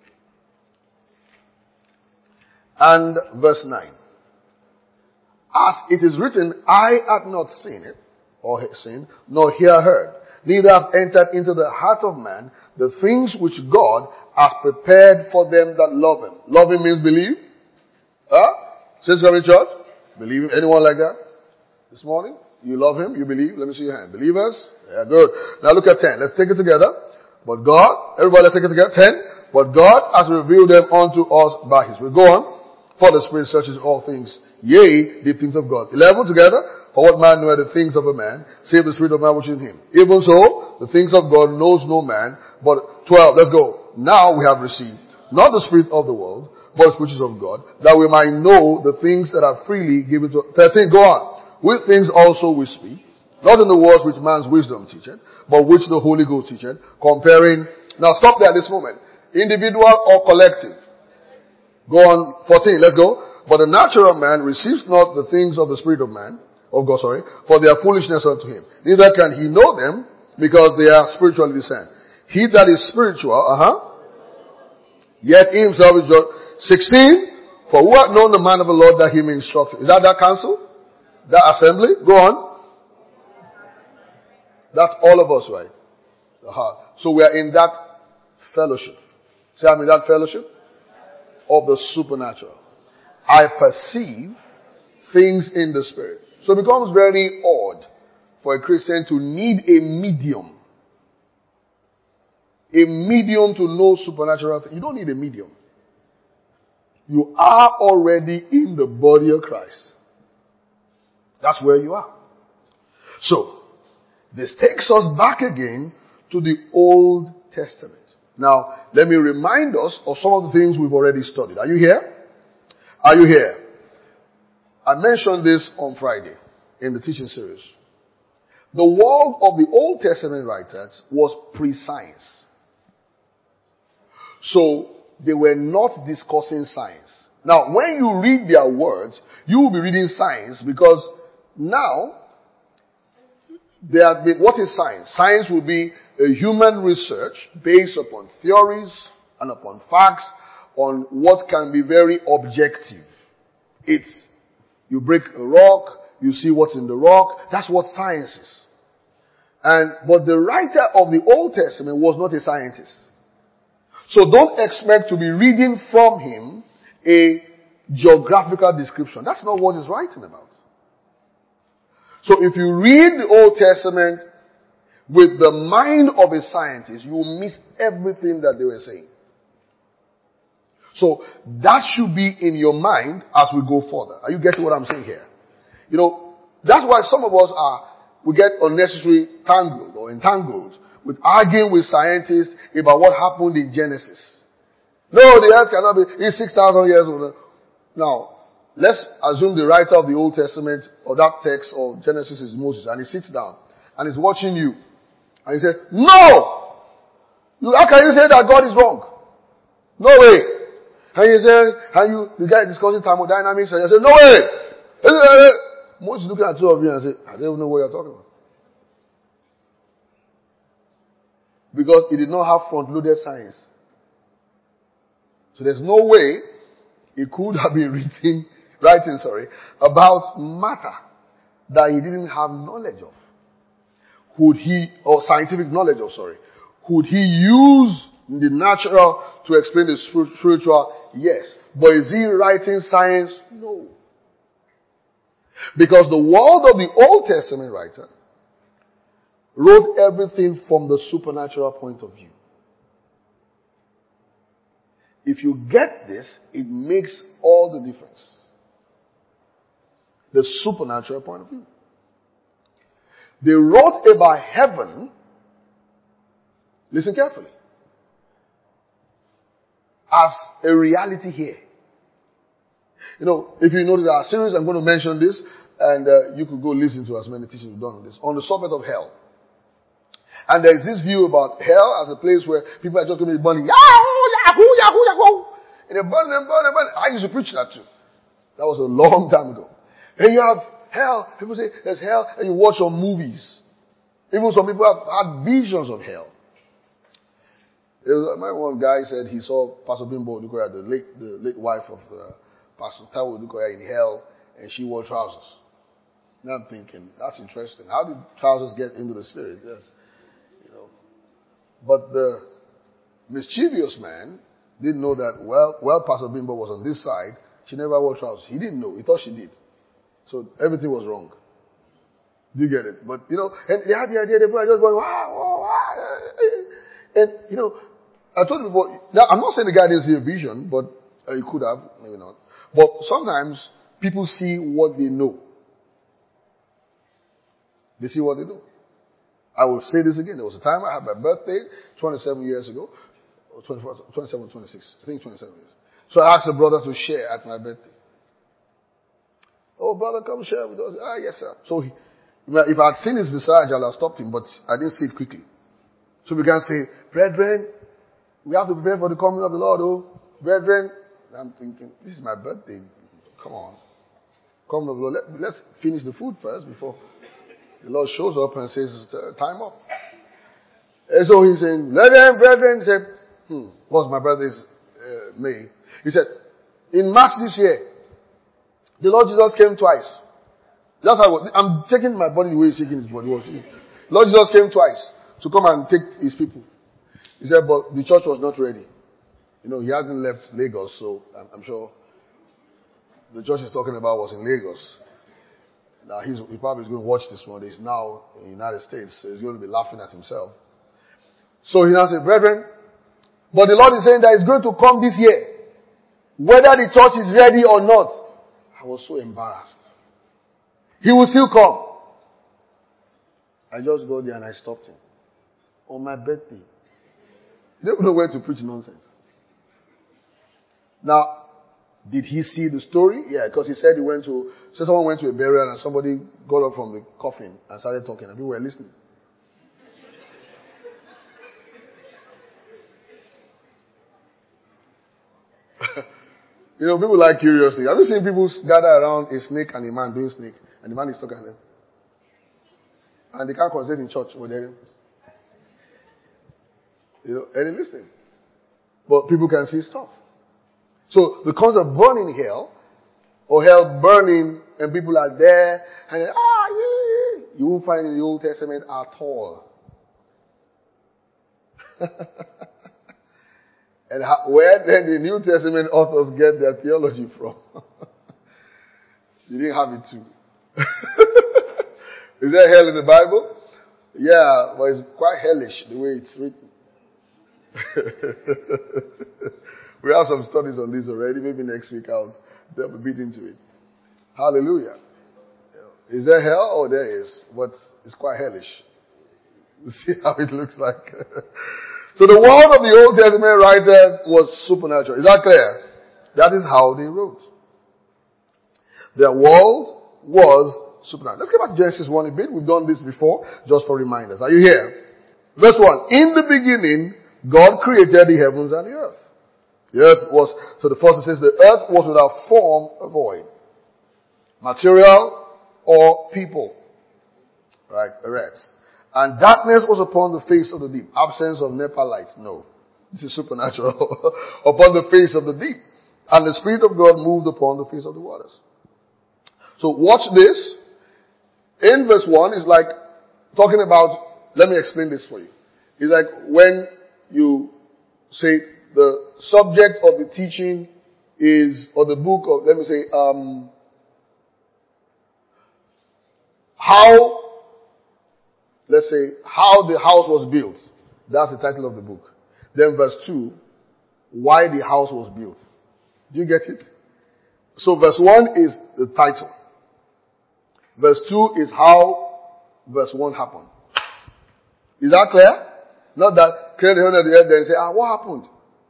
And verse 9. As it is written, I have not seen it, or seen, nor hear heard, neither have entered into the heart of man the things which God has prepared for them that love him. Love him means believe. Since coming church, believe him. Anyone like that? This morning? You love him, you believe. Let me see your hand. Believers? Yeah, good. Now look at 10. Let's take it together. But God, everybody let's take it together. 10. But God has revealed them unto us by his will. Go on. For the Spirit searches all things. Yea, the things of God. 11 together. For what man knoweth the things of a man, save the spirit of man which is in him. Even so, the things of God knows no man. But 12, let's go. Now we have received, not the spirit of the world, but which is of God, that we might know the things that are freely given to 13, go on. With things also we speak, not in the words which man's wisdom teacheth, but which the Holy Ghost teacheth, comparing. Now stop there at this moment. Individual or collective? Go on, 14, let's go. But the natural man receives not the things of the spirit of man, for they are foolishness unto him. Neither can he know them, because they are spiritually discerned. He that is spiritual, yet he himself is just 16. For who hath known the man of the Lord that he may instruct him? Is that council? That assembly? Go on. That's all of us, right? So we are in that fellowship. Say I'm in that fellowship of the supernatural. I perceive things in the spirit. So it becomes very odd for a Christian to need a medium. A medium to know supernatural things. You don't need a medium. You are already in the body of Christ. That's where you are. So, this takes us back again to the Old Testament. Now, let me remind us of some of the things we've already studied. Are you here? Are you here? I mentioned this on Friday in the teaching series. The world of the Old Testament writers was pre-science. So, they were not discussing science. Now, when you read their words, you will be reading science because now, what is science? Science will be a human research based upon theories and upon facts on what can be very objective. You break a rock, you see what's in the rock. That's what science is. But the writer of the Old Testament was not a scientist. So don't expect to be reading from him a geographical description. That's not what he's writing about. So if you read the Old Testament with the mind of a scientist, you will miss everything that they were saying. So that should be in your mind as we go further. Are you getting what I'm saying here? You know, that's why some of us we get unnecessarily tangled or entangled with arguing with scientists about what happened in Genesis. No, the earth cannot be, it's 6,000 years old. Now, let's assume the writer of the Old Testament or that text of Genesis is Moses, and he sits down and he's watching you. And he says, no! How can you say that God is wrong? No way! And you say, you guys discussing thermodynamics, and you say, no way! Moses looking at two of you and say, I don't even know what you're talking about. Because he did not have front-loaded science. So there's no way he could have been writing about matter that he didn't have knowledge of. Scientific knowledge of, Could he use the natural to explain the spiritual? Yes. But is he writing science? No. Because the world of the Old Testament writer wrote everything from the supernatural point of view. If you get this, it makes all the difference. The supernatural point of view. They wrote about heaven. Listen carefully. As a reality here. You know, if you notice our series, I'm going to mention this, and you could go listen to as many teachings we've done on this. On the subject of hell. And there is this view about hell as a place where people are just going to be burning. Yahoo, Yahoo, Yahoo, Yahoo. And they burn. I used to preach that too. That was a long time ago. And you have hell. People say there's hell, and you watch on movies. Even some people have had visions of hell. One guy said he saw Pastor Bimbo Odukoya, the late wife of Pastor Taiwo Odukoya, in hell, and she wore trousers. Now I'm thinking, that's interesting. How did trousers get into the spirit? Yes. But the mischievous man didn't know that, while Pastor Bimbo was on this side, she never wore trousers. He didn't know. He thought she did. So everything was wrong. Do you get it? But, and they had the idea, they were just going, wow. And, I told you before, now I'm not saying the guy didn't see a vision, but he could have, maybe not. But sometimes people see what they know. They see what they know. I will say this again. There was a time I had my birthday 27 years ago. Or 27, 26. I think 27 years. So I asked a brother to share at my birthday. Oh, brother, come share with us. Yes, sir. So if I had seen his visage, I'd have stopped him, but I didn't see it quickly. So we began to say, brethren, we have to prepare for the coming of the Lord, oh. Brethren, I'm thinking, this is my birthday. Come on. Coming of the Lord. Let's finish the food first before the Lord shows up and says, time up. And so he's saying, brethren, he said, what's my birthday's May? He said, in March this year, the Lord Jesus came twice. That's how I'm taking my body the way he's shaking his body. Lord Jesus came twice to come and take his people. He said, but the church was not ready. He hasn't left Lagos, so I'm sure the church he's talking about was in Lagos. Now, he probably is going to watch this one. He's now in the United States, so he's going to be laughing at himself. So he now said, brethren, but the Lord is saying that he's going to come this year, whether the church is ready or not. I was so embarrassed. He will still come. I just go there and I stopped him. On my birthday. You don't know where to preach nonsense. Now, did he see the story? Yeah, because he said someone went to a burial and somebody got up from the coffin and started talking and people were listening. People like curiosity. Have you seen people gather around a snake and a man doing snake and the man is talking to them? And they can't concentrate in church with them. And they're listening. But people can see stuff. So the concept of burning hell, or hell burning, and people are there, and you won't find it in the Old Testament at all. And where then the New Testament authors get their theology from? You didn't have it too. Is there hell in the Bible? Yeah, but it's quite hellish the way it's written. We have some studies on this already. Maybe next week I'll delve a bit into it. Hallelujah. Is there hell? Oh, there is. But it's quite hellish. You see how it looks like. So the world of the Old Testament writer was supernatural. Is that clear? That is how they wrote. Their world was supernatural. Let's get back to Genesis 1 a bit. We've done this before, just for reminders. Are you here? Verse 1. In the beginning, God created the heavens and the earth. The earth was, so the first it says, the earth was without form or void. Material, or people. Right, earth. And darkness was upon the face of the deep. Absence of NEPA lights. No. This is supernatural. Upon the face of the deep. And the Spirit of God moved upon the face of the waters. So watch this. In verse 1 is like talking about, let me explain this for you. It's like when you say the subject of the teaching is, or the book of, let me say, let's say, how the house was built. That's the title of the book. Then verse 2, why the house was built. Do you get it? So verse 1 is the title. Verse 2 is how verse 1 happened. Is that clear? Not that created the heaven and the earth, then say, what happened?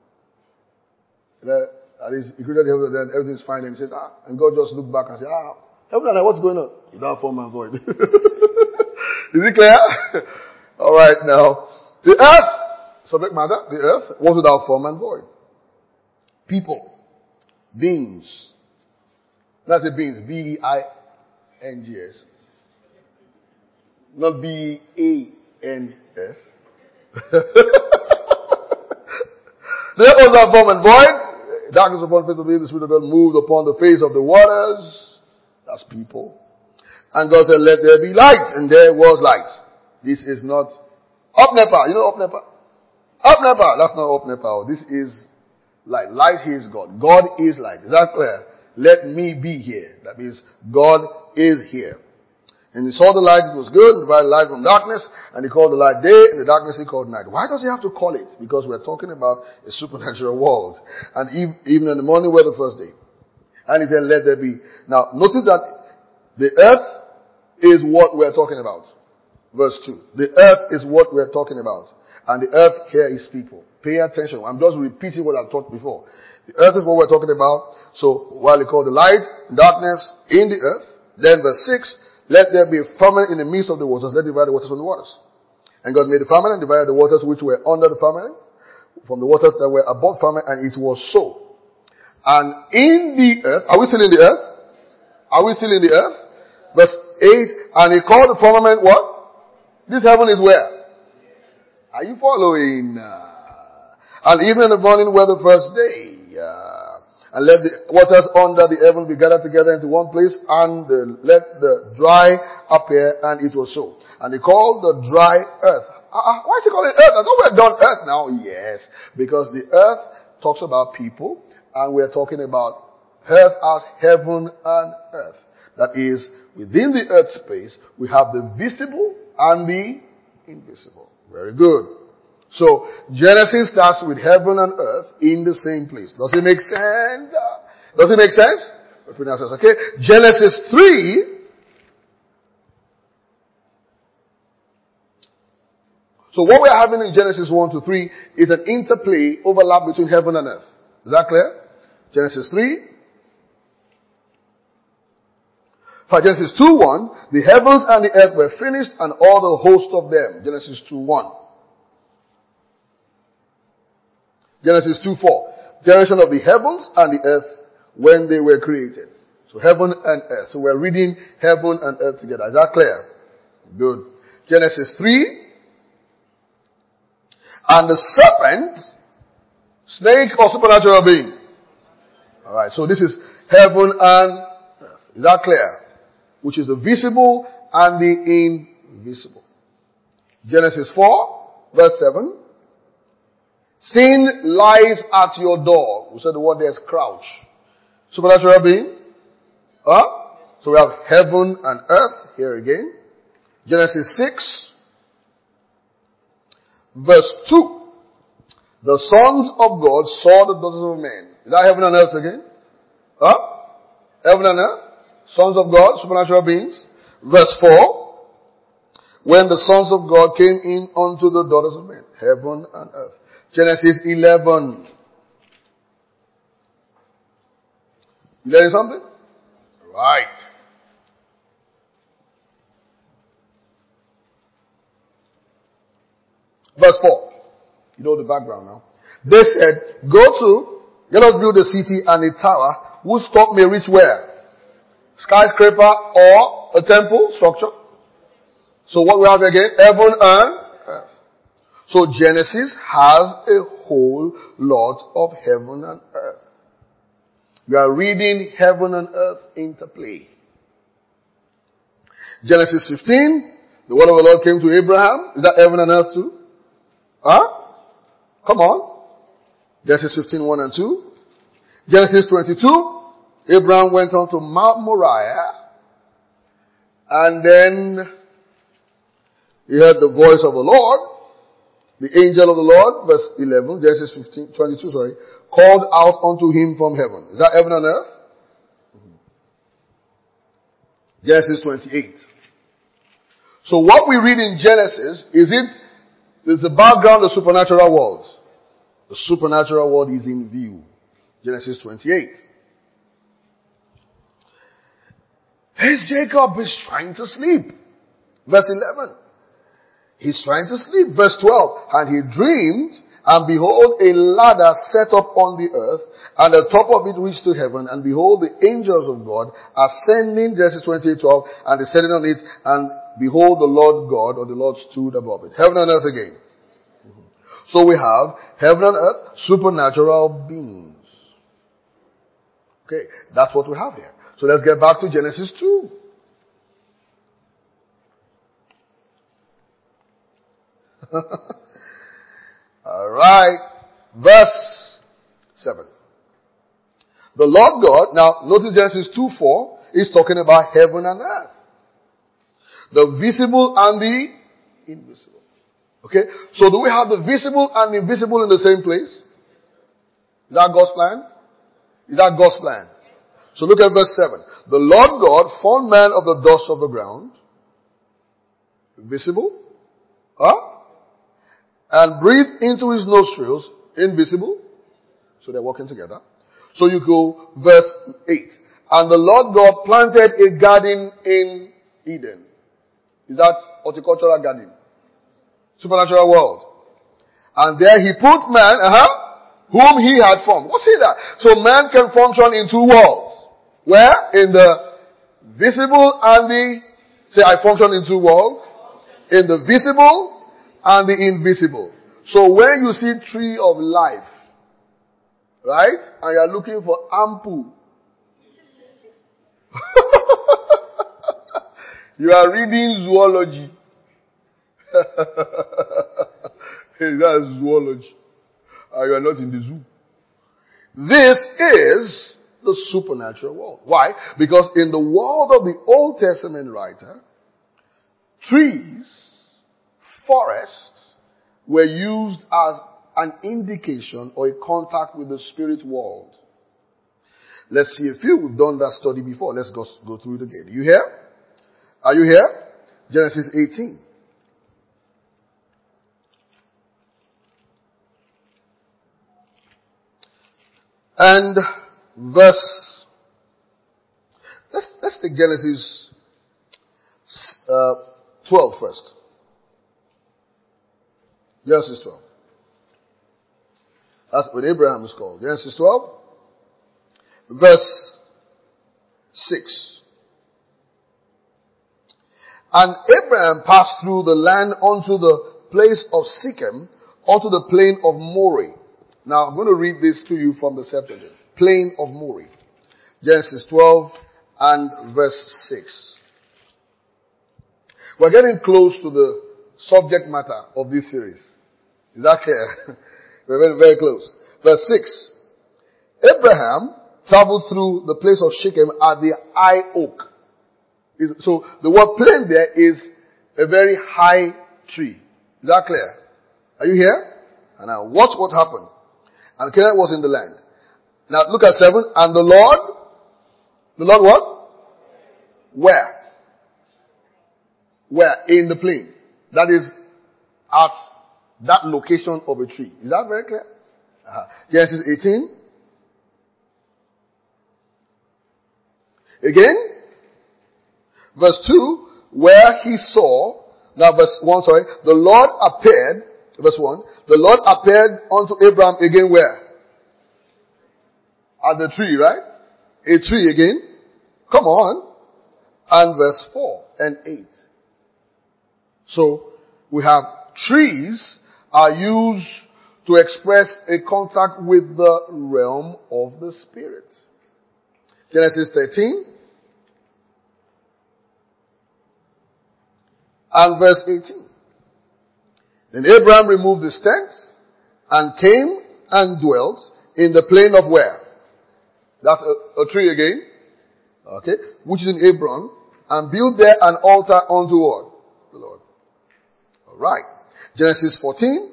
At least he created the heaven and the earth, everything's fine, and he says, and God just looked back and said, heaven and earth, what's going on? Without form and void. Is it clear? Alright, now, the earth, subject matter, the earth was without form and void. People, beings, that's the beings, B-E-I-N-G-S. Not B-A-N-S. The earth was without form and void. Darkness upon the face of the Spirit of God moved upon the face of the waters. That's people. And God said, let there be light. And there was light. This is not Upnepa. You know Upnepa? Upnepa. That's not Upnepa. This is light. Light here is God. God is light. Is that clear? Let me be here. That means God is here. And he saw the light, it was good, and divided light from darkness, and he called the light day, and the darkness he called night. Why does he have to call it? Because we're talking about a supernatural world. And even in the morning were the first day. And he said, let there be. Now, notice that the earth is what we're talking about. Verse 2. The earth is what we're talking about. And the earth here is people. Pay attention. I'm just repeating what I've taught before. The earth is what we're talking about. So, while he called the light, darkness in the earth. Then verse 6. Let there be a firmament in the midst of the waters. Let divide the waters from the waters. And God made the firmament and divided the waters which were under the firmament from the waters that were above firmament, and it was so. And in the earth, are we still in the earth? Are we still in the earth? Verse 8, and he called the firmament what? This heaven is where? Are you following? And even in the morning were the first day. And let the waters under the heaven be gathered together into one place, and let the dry appear, and it was so. And he called the dry earth. Why is he calling it earth? I thought we had done earth now. Yes, because the earth talks about people, and we're talking about earth as heaven and earth. That is, within the earth space, we have the visible and the invisible. Very good. So, Genesis starts with heaven and earth in the same place. Does it make sense? Does it make sense? Okay. Genesis 3. So what we're having in Genesis 1 to 3 is an interplay, overlap between heaven and earth. Is that clear? Genesis 3. For Genesis 2:1, the heavens and the earth were finished and all the host of them. Genesis 2:1. Genesis 2:4, generation of the heavens and the earth when they were created. So heaven and earth. So we're reading heaven and earth together. Is that clear? Good. Genesis 3. And the serpent, snake or supernatural being? Alright, so this is heaven and earth. Is that clear? Which is the visible and the invisible. Genesis 4, verse 7. Sin lies at your door. We said the word there is crouch. Supernatural being? So we have heaven and earth here again. Genesis 6, verse 2. The sons of God saw the daughters of men. Is that heaven and earth again? Heaven and earth? Sons of God, supernatural beings. Verse 4. When the sons of God came in unto the daughters of men. Heaven and earth. Genesis 11. You learning something? Right. Verse 4. You know the background now. They said, let us build a city and a tower whose top may reach where? Skyscraper or A temple structure. So what we have again? Heaven and earth. So Genesis has a whole lot of heaven and earth. We are reading heaven and earth interplay. Genesis 15, the word of the Lord came to Abraham. Is that heaven and earth too? Huh? Come on. Genesis 15, 1 and 2. Genesis 22, Abraham went on to Mount Moriah, and then he heard the voice of the Lord, the angel of the Lord, verse 11, Genesis 22, called out unto him from heaven. Is that heaven and earth? Genesis 28. So what we read in Genesis, is the background of the supernatural world. The supernatural world is in view. Genesis 28. Here's Jacob is trying to sleep. Verse 11. He's trying to sleep. Verse 12. And he dreamed, and behold, a ladder set up on the earth, and the top of it reached to heaven, and behold, the angels of God ascending, Genesis 28:12, and descending on it, and behold, the Lord God, or the Lord stood above it. Heaven and earth again. So we have heaven and earth, supernatural beings. Okay, that's what we have here. So let's get back to Genesis 2. Alright. Verse 7. The Lord God, now notice Genesis 2:4 is talking about heaven and earth. The visible and the invisible. Okay? So do we have the visible and invisible in the same place? Is that God's plan? Is that God's plan? So look at verse 7. The Lord God formed man of the dust of the ground. Visible. And breathed into his nostrils. Invisible. So they're working together. So you go verse 8. And the Lord God planted a garden in Eden. Is that horticultural garden? Supernatural world. And there he put man, whom he had formed. What's it that? So man can function in two worlds. Where? In the visible and the, say I function in two worlds. In the visible and the invisible. So when you see tree of life, right? And you're looking for ample. You are reading zoology. That's zoology. And you are not in the zoo. This is the supernatural world. Why? Because in the world of the Old Testament writer, trees, forests, were used as an indication or a contact with the spirit world. Let's see a few. We've done that study before. Let's go through it again. You here? Are you here? Genesis 18. And verse, let's take Genesis 12 first. Genesis 12. That's what Abraham is called. Genesis 12, verse 6. And Abraham passed through the land unto the place of Shechem, unto the plain of Moreh. Now I'm going to read this to you from the Septuagint. Plain of Moreh. Genesis 12 and verse 6. We're getting close to the subject matter of this series. Is that clear? We're very, very close. Verse 6. Abraham traveled through the place of Shechem at the high oak. So the word plain there is a very high tree. Is that clear? Are you here? And now watch what happened. And Canaan was in the land. Now look at 7. And the Lord what? Where? Where? In the plain. That is at that location of a tree. Is that very clear? Genesis 18. Again. Verse 2. Where he saw, now verse 1, the Lord appeared, verse 1, the Lord appeared unto Abraham again where? At the tree, right? A tree again. Come on. and verse 4 and 8. So, we have trees are used to express a contact with the realm of the Spirit. Genesis 13 and verse 18. Then Abraham removed his tent and came and dwelt in the plain of where? That's a tree again. Okay. Which is in Hebron, and built there an altar unto what? The Lord. Alright. Genesis 14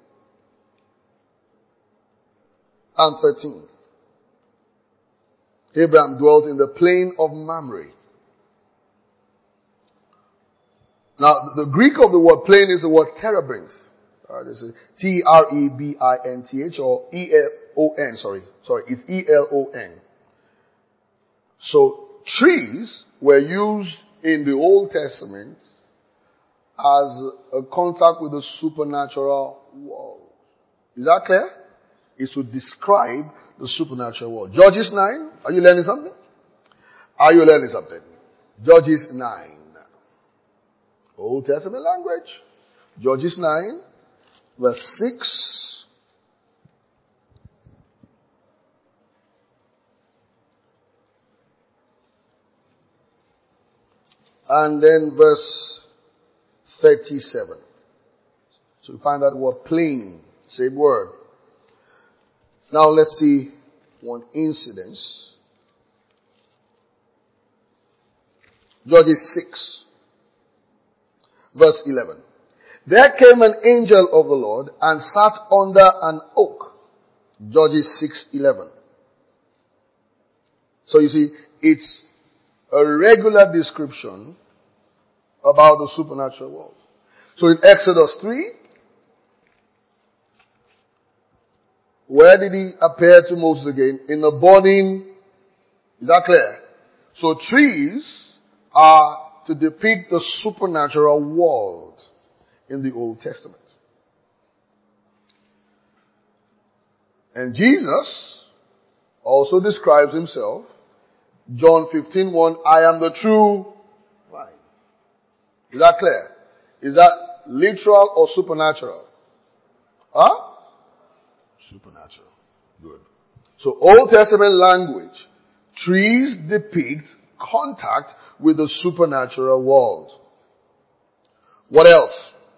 and 13. Abraham dwelt in the plain of Mamre. Now, the Greek of the word plain is the word terebinth. This is T-R-E-B-I-N-T-H or E-L-O-N, sorry, it's E-L-O-N. So, trees were used in the Old Testament as a contact with the supernatural world. Is that clear? It's to describe the supernatural world. Judges 9. Are you learning something? Are you learning something? Judges 9. Old Testament language. Judges 9, verse 6. And then verse 37. So you find that word plain. Same word. Now let's see one incident. Judges 6, verse 11. There came an angel of the Lord and sat under an oak. Judges 6:11. So you see, it's a regular description about the supernatural world. So in Exodus 3, where did he appear to Moses again? In the burning. Is that clear? So trees are to depict the supernatural world in the Old Testament. And Jesus also describes himself. John 15:1, I am the true vine. Is that clear? Is that literal or supernatural? Huh? Supernatural. Good. So Old Testament language, trees depict contact with the supernatural world. What else?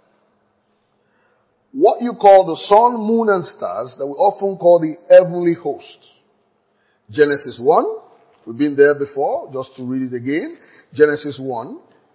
What you call the sun, moon, and stars that we often call the heavenly host. Genesis 1. We've been there before, just to read it again. Genesis 1.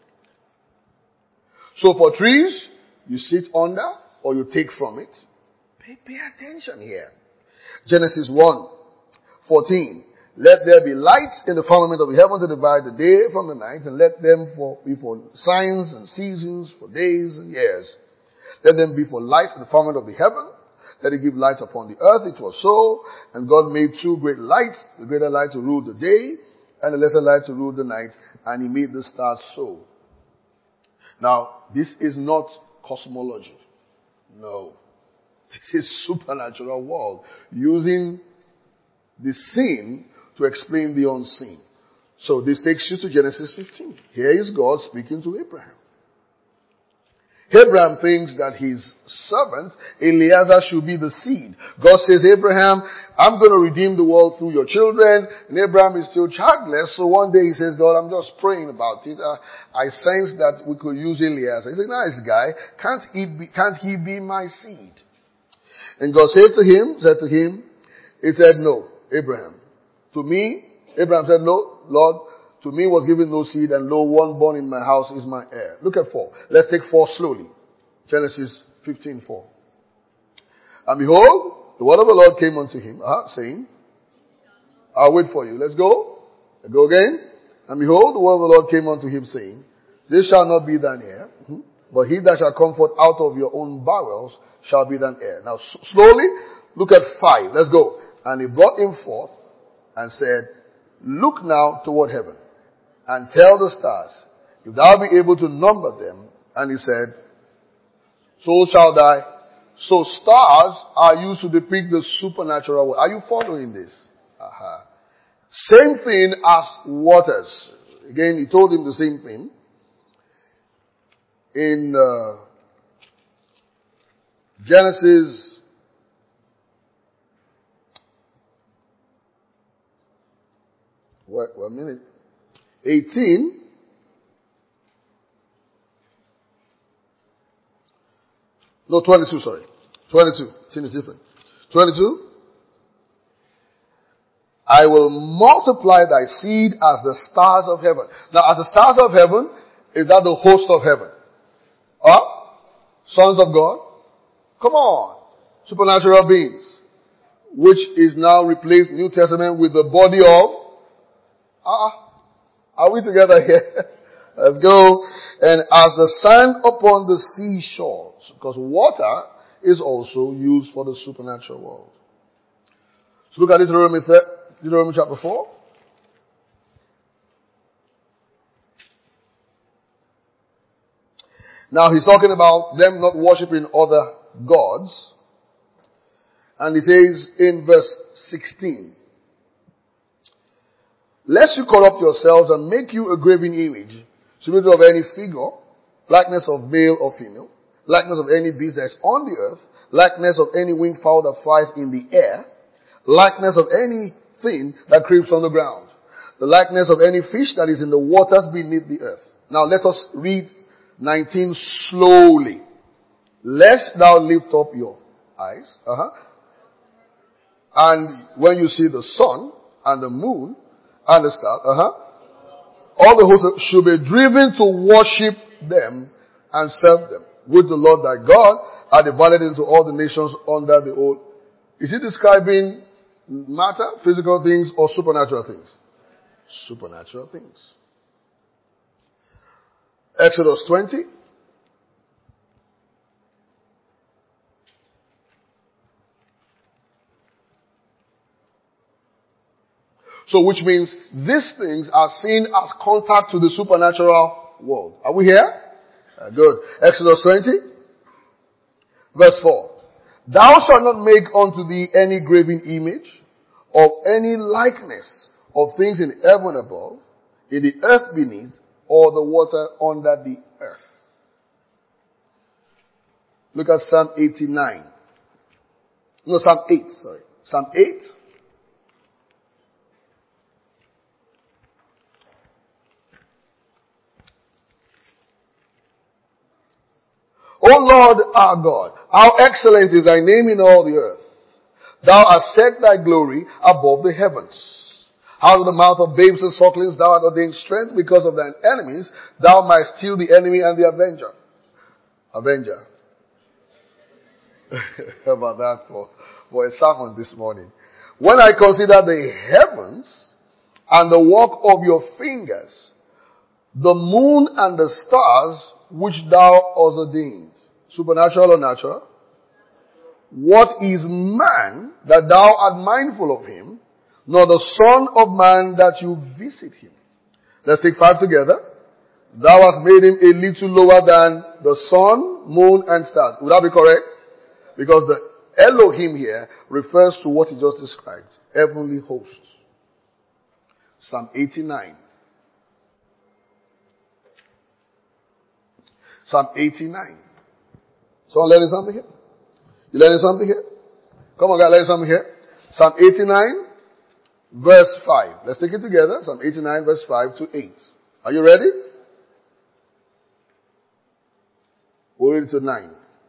So for trees, you sit under or you take from it. Pay attention here. Genesis 1:14. Let there be lights in the firmament of the heaven to divide the day from the night, and let them be for signs and seasons, for days and years. Let them be for lights in the firmament of the heaven. Let it give light upon the earth. It was so. And God made two great lights, the greater light to rule the day, and the lesser light to rule the night. And he made the stars so. Now, this is not cosmology. No. This is supernatural world. Using the seen to explain the unseen. So this takes you to Genesis 15. Here is God speaking to Abraham. Abraham thinks that his servant, Eliezer, should be the seed. God says, Abraham, I'm going to redeem the world through your children. And Abraham is still childless. So one day he says, God, I'm just praying about it. I sense that we could use Eliezer. He's a nice guy. Can't he be my seed? And God said to him, he said, no, Abraham. To me, Abraham said, no, Lord, to me was given no seed, and no one born in my house is my heir. Look at 4. Let's take 4 slowly. Genesis 15:4. And behold, the word of the Lord came unto him, saying, I'll wait for you. Let's go. Let's go again. And behold, the word of the Lord came unto him, saying, this shall not be thine heir, but he that shall come forth out of your own bowels shall be thine heir. Now slowly, look at 5. Let's go. And he brought him forth and said, look now toward heaven and tell the stars, if thou be able to number them. And he said, so shall die. So stars are used to depict the supernatural world. Are you following this? Same thing as waters. Again, he told him the same thing. In Genesis 18. No, 22, sorry. 22. Sin is different. 22. I will multiply thy seed as the stars of heaven. Now, as the stars of heaven, is that the host of heaven? Huh? Sons of God? Come on. Supernatural beings. Which is now replaced, New Testament, with the body of... Are we together here? Let's go. And as the sand upon the seashores. Because water is also used for the supernatural world. So look at Deuteronomy chapter 4. Now he's talking about them not worshipping other gods. And he says in verse 16, lest you corrupt yourselves and make you a graven image, similitude of any figure, likeness of male or female, likeness of any beast that is on the earth, likeness of any winged fowl that flies in the air, likeness of anything that creeps on the ground, the likeness of any fish that is in the waters beneath the earth. Now let us read 19 slowly. Lest thou lift up your eyes, and when you see the sun and the moon and the stars, all the hosts should be driven to worship them and serve them, which the Lord thy God are divided into all the nations under the old. Is he describing matter, physical things, or supernatural things? Supernatural things. Exodus 20. So which means these things are seen as contact to the supernatural world. Are we here? Good. Exodus 20. Verse 4. Thou shalt not make unto thee any graven image of any likeness of things in heaven above, in the earth beneath, or the water under the earth. Look at Psalm 89. No, Psalm 8, sorry. Psalm 8. O Lord our God, how excellent is thy name in all the earth. Thou hast set thy glory above the heavens. Out of the mouth of babes and sucklings thou hast ordained strength because of thine enemies. Thou mightst steal the enemy and the avenger. How about that for a sermon this morning? When I consider the heavens and the work of your fingers, the moon and the stars which thou hast ordained. Supernatural or natural? What is man that thou art mindful of him, nor the son of man that you visit him? Let's take 5 together. Thou hast made him a little lower than the sun, moon, and stars. Would that be correct? Because the Elohim here refers to what he just described. Heavenly hosts. Psalm 89. Psalm 89. Someone learning something here? You learning something here? Come on, guys, learning something here. Psalm 89, verse 5. Let's take it together. Psalm 89, verse 5 to 8. Are you ready? We'll read to 9.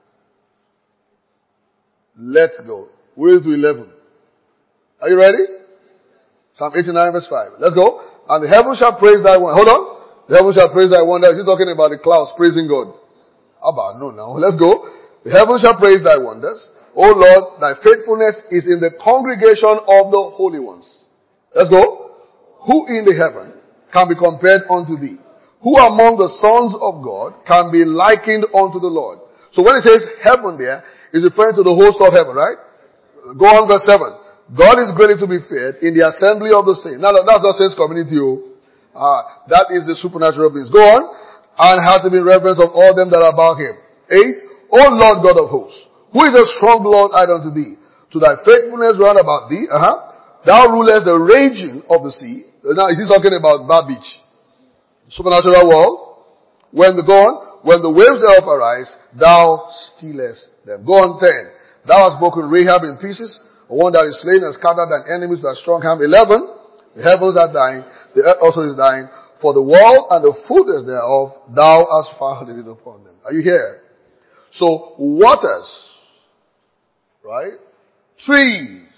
Let's go. We'll read to 11. Are you ready? Psalm 89, verse 5. Let's go. And the heavens shall praise thy wonder. Hold on. The heavens shall praise thy wonder. He's talking about the clouds praising God. Abba, no, now. Let's go. The heavens shall praise thy wonders. O Lord, thy faithfulness is in the congregation of the holy ones. Let's go. Who in the heaven can be compared unto thee? Who among the sons of God can be likened unto the Lord? So when it says heaven there, it's referring to the host of heaven, right? Go on verse 7. God is greatly to be feared in the assembly of the saints. Now that's not saints community. That is the supernatural beings. Go on. And has been reverence of all them that are about him. 8. O Lord God of hosts, who is a strong Lord add unto thee? To thy faithfulness round about thee. Thou rulest the raging of the sea. Now is he talking about Bar Beach? Supernatural world. When the waves thereof arise, thou stealest them. Go on 10. Thou hast broken Rahab in pieces, one that is slain and scattered thine enemies with a strong hand. 11. The heavens are dying, the earth also is dying, for the world and the fullness thereof, thou hast founded it upon them. Are you here? So, waters, right? Trees,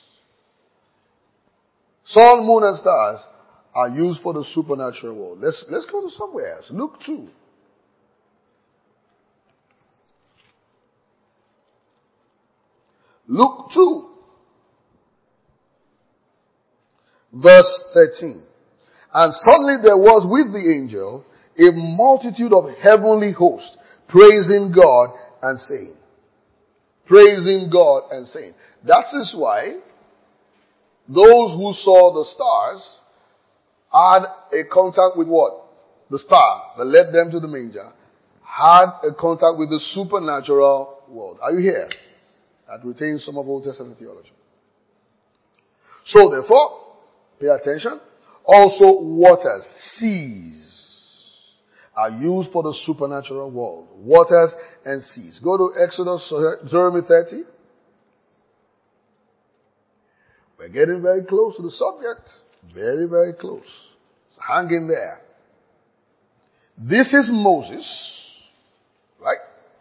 sun, moon, and stars are used for the supernatural world. Let's go to somewhere else. Luke 2. Luke 2. Verse 13. And suddenly there was with the angel a multitude of heavenly hosts praising God and saying. Praising God and saying. That is why those who saw the stars had a contact with what? The star that led them to the manger had a contact with the supernatural world. Are you here? That retains some of Old Testament theology. So therefore, pay attention. Also waters, seas, are used for the supernatural world. Waters and seas. Go to Exodus, Deuteronomy 30. We're getting very close to the subject. Very, very close. So hang in there. This is Moses, right?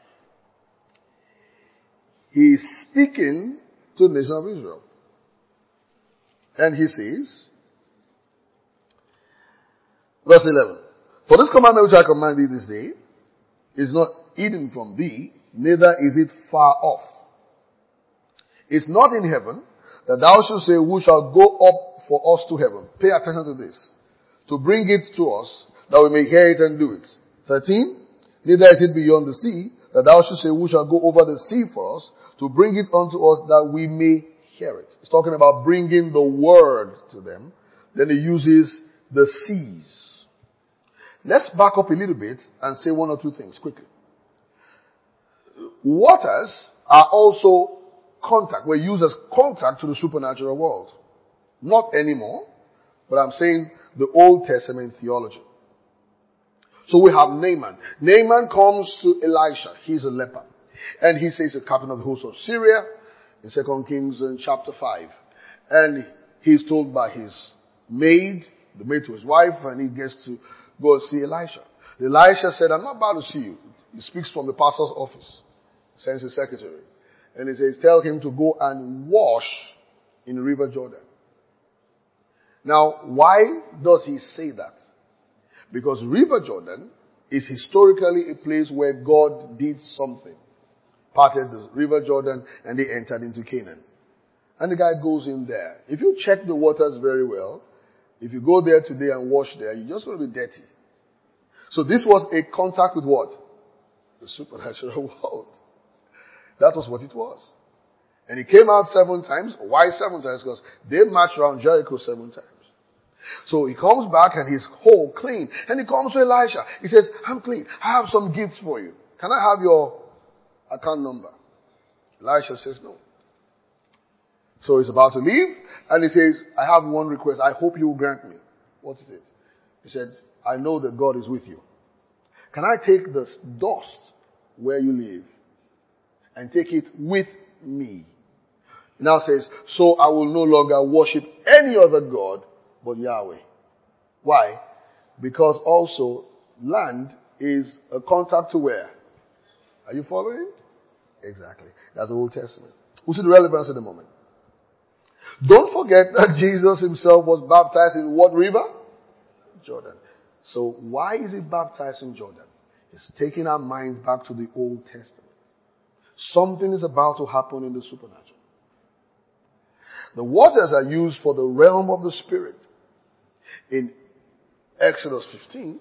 He is speaking to the nation of Israel. And he says, verse 11, for this commandment which I command thee this day is not hidden from thee, neither is it far off. It's not in heaven, that thou shalt say, who shall go up for us to heaven? Pay attention to this. To bring it to us, that we may hear it and do it. 13, neither is it beyond the sea, that thou shalt say, who shall go over the sea for us, to bring it unto us, that we may hear it. It's talking about bringing the word to them. Then he uses the seas. Let's back up a little bit and say one or two things quickly. Waters are also contact. Were used as contact to the supernatural world. Not anymore, but I'm saying the Old Testament theology. So we have Naaman. Naaman comes to Elisha. He's a leper. And he says, the captain of the host of Syria, in 2 Kings in chapter 5. And he's told by his maid, the maid to his wife, and he gets to go and see Elisha. Elisha said, I'm not about to see you. He speaks from the pastor's office. Sends his secretary. And he says, tell him to go and wash in the river Jordan. Now, why does he say that? Because River Jordan is historically a place where God did something. Parted the River Jordan and they entered into Canaan. And the guy goes in there. If you check the waters very well, if you go there today and wash there, you're just going to be dirty. So this was a contact with what? The supernatural world. That was what it was. And he came out 7 times. Why 7 times? Because they marched around Jericho 7 times. So he comes back and he's whole, clean. And he comes to Elisha. He says, I'm clean. I have some gifts for you. Can I have your account number? Elisha says no. So he's about to leave and he says, I have one request. I hope you will grant me. What is it? He said, I know that God is with you. Can I take the dust where you live and take it with me? He now says, so I will no longer worship any other God but Yahweh. Why? Because also land is a contact to where? Are you following? Exactly. That's the Old Testament. We'll see the relevance in a moment. Don't forget that Jesus himself was baptized in what river? Jordan. So why is he baptized in Jordan? It's taking our mind back to the Old Testament. Something is about to happen in the supernatural. The waters are used for the realm of the Spirit. In Exodus 15,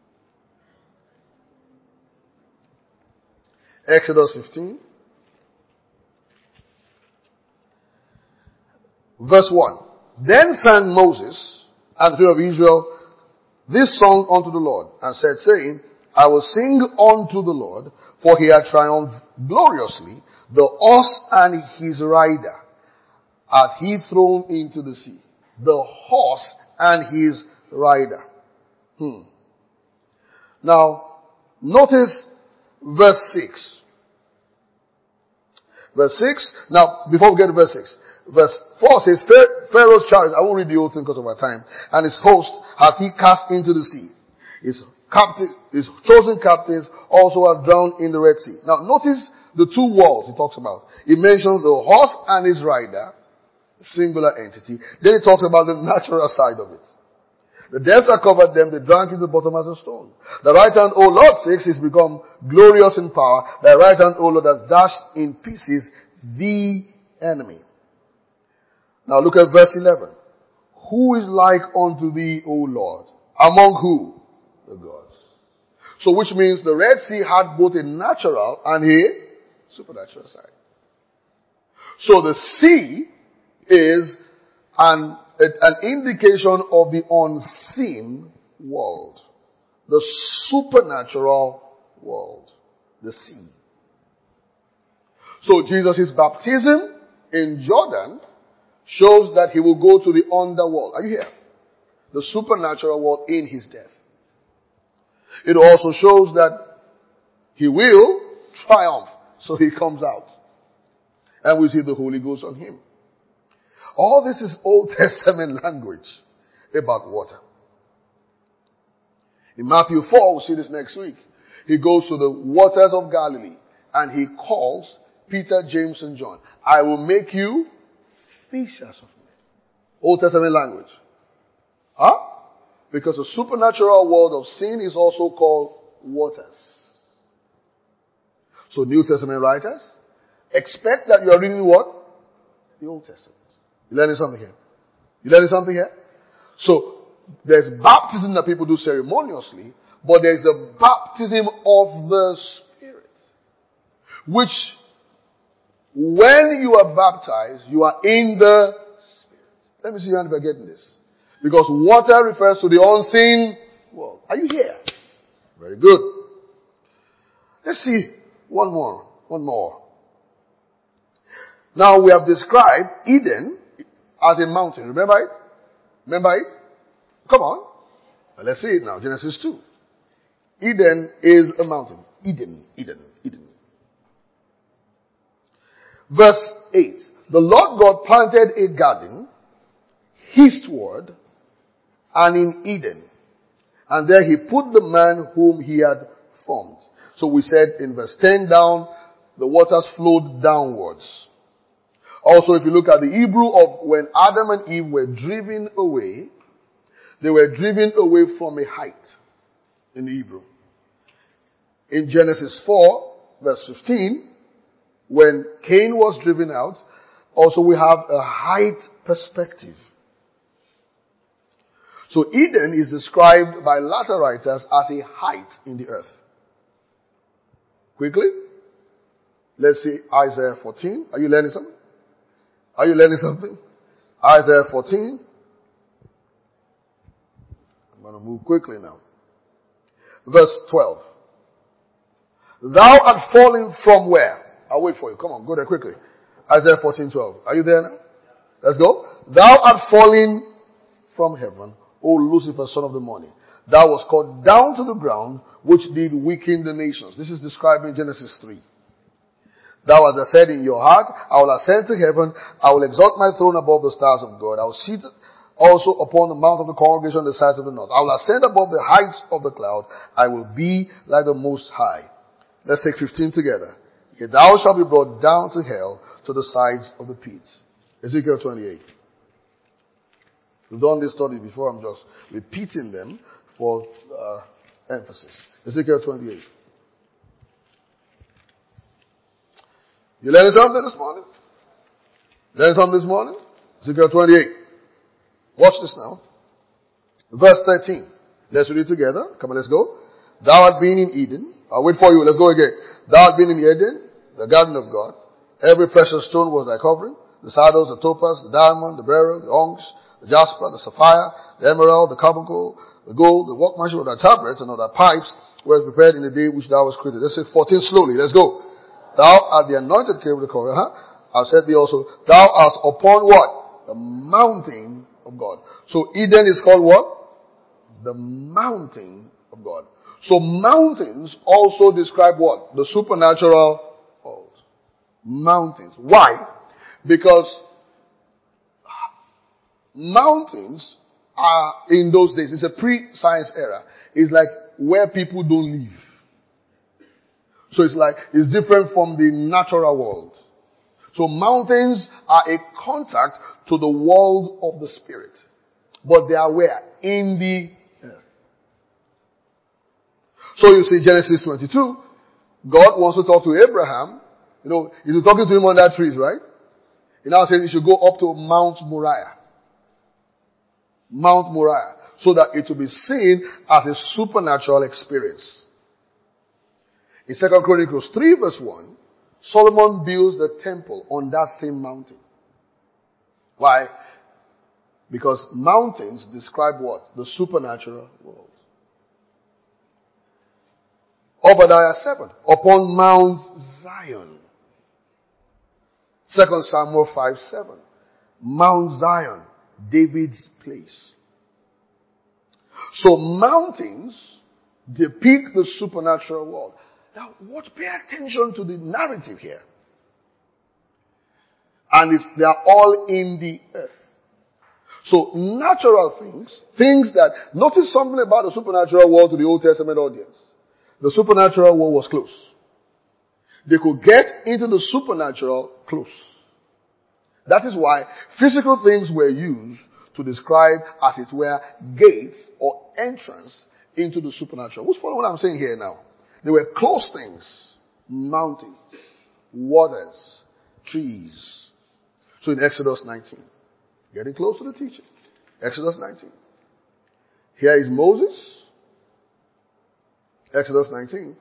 verse 1. Then sang Moses and the children of Israel this song unto the Lord, and said, saying, I will sing unto the Lord, for he hath triumphed gloriously. The horse and his rider hath he thrown into the sea. The horse and his rider. Now, notice verse 6. Verse 6. Now, before we get to verse 6. Verse 4 says, Pharaoh's chariot, I won't read the whole thing because of our time, and his host hath he cast into the sea. His chosen captains also are drowned in the Red Sea. Now, notice the two walls he talks about. He mentions the horse and his rider, singular entity. Then he talks about the natural side of it. The depths that covered them, they drank into the bottom as a stone. The right hand, O Lord, 6, is become glorious in power. The right hand, O Lord, has dashed in pieces the enemy. Now look at verse 11. Who is like unto thee, O Lord? Among who? The gods. So which means the Red Sea had both a natural and a supernatural side. So the sea is an indication of the unseen world. The supernatural world. The sea. So Jesus' baptism in Jordan shows that he will go to the underworld. Are you here? The supernatural world in his death. It also shows that he will triumph. So he comes out. And we see the Holy Ghost on him. All this is Old Testament language about water. In Matthew 4, we'll see this next week. He goes to the waters of Galilee and he calls Peter, James, and John. I will make you fishers of men. Old Testament language. Huh? Because the supernatural world of sin is also called waters. So New Testament writers expect that you are reading what? The Old Testament. You learning something here? You learning something here? So there's baptism that people do ceremoniously, but there's the baptism of the Spirit. Which, when you are baptized, you are in the Spirit. Let me see you if you're getting this. Because water refers to the unseen world. Are you here? Very good. Let's see one more. Now we have described Eden as a mountain. Remember it? Remember it? Come on. Let's see it now. Genesis 2. Eden is a mountain. Eden. Verse 8. The Lord God planted a garden eastward and in Eden. And there he put the man whom he had formed. So we said in verse 10 down, the waters flowed downwards. Also, if you look at the Hebrew of when Adam and Eve were driven away, they were driven away from a height in the Hebrew. In Genesis 4, verse 15, when Cain was driven out, also we have a height perspective. So Eden is described by latter writers as a height in the earth. Quickly, let's see Isaiah 14. Are you learning something? Are you learning something? Isaiah 14. I'm going to move quickly now. Verse 12. Thou art fallen from where? I'll wait for you. Come on, go there quickly. Isaiah 14:12. Are you there now? Let's go. Thou art fallen from heaven, O Lucifer, son of the morning. Thou was called down to the ground, which did weaken the nations. This is described in Genesis 3. Thou hast said in your heart, I will ascend to heaven, I will exalt my throne above the stars of God. I will sit also upon the mount of the congregation on the sides of the north. I will ascend above the heights of the cloud. I will be like the Most High. Let's take 15 together. Yet thou shalt be brought down to hell, to the sides of the pit. Ezekiel 28. We've done this study before. I'm just repeating them for emphasis. Ezekiel 28. You learning something this morning? Learning something this morning? Ezekiel 28. Watch this now. Verse 13. Let's read it together. Come on, let's go. Thou art been in Eden. I'll wait for you. Let's go again. Thou art been in Eden, the garden of God. Every precious stone was thy covering. The sardius, the topaz, the diamond, the beryl, the onyx, the jasper, the sapphire, the emerald, the carbuncle, the gold, the workmanship of thy tabrets and of thy pipes were prepared in the day which thou was created. Let's say 14 slowly. Let's go. Thou art the anointed king of the cover. I've said thee also, thou art upon what? The mountain of God. So Eden is called what? The mountain of God. So mountains also describe what? The supernatural world. Mountains. Why? Because mountains are, in those days, it's a pre-science era, it's like where people don't live. So it's different from the natural world. So mountains are a contact to the world of the spirit. But they are where? In the earth. So you see Genesis 22, God wants to talk to Abraham. He's talking to him under trees, right? He now says he should go up to Mount Moriah. Mount Moriah. So that it will be seen as a supernatural experience. In 2 Chronicles 3 verse 1, Solomon builds the temple on that same mountain. Why? Because mountains describe what? The supernatural world. Obadiah 7, upon Mount Zion. 2 Samuel 5:7, Mount Zion, David's place. So mountains depict the supernatural world. Now, pay attention to the narrative here. And they are all in the earth. So natural things that, notice something about the supernatural world to the Old Testament audience. The supernatural world was close. They could get into the supernatural close. That is why physical things were used to describe, as it were, gates or entrance into the supernatural. Who's following what I'm saying here now? They were close things. Mountains, waters, trees. So in Exodus 19, getting close to the teaching. Exodus 19. Here is Moses. Exodus 19.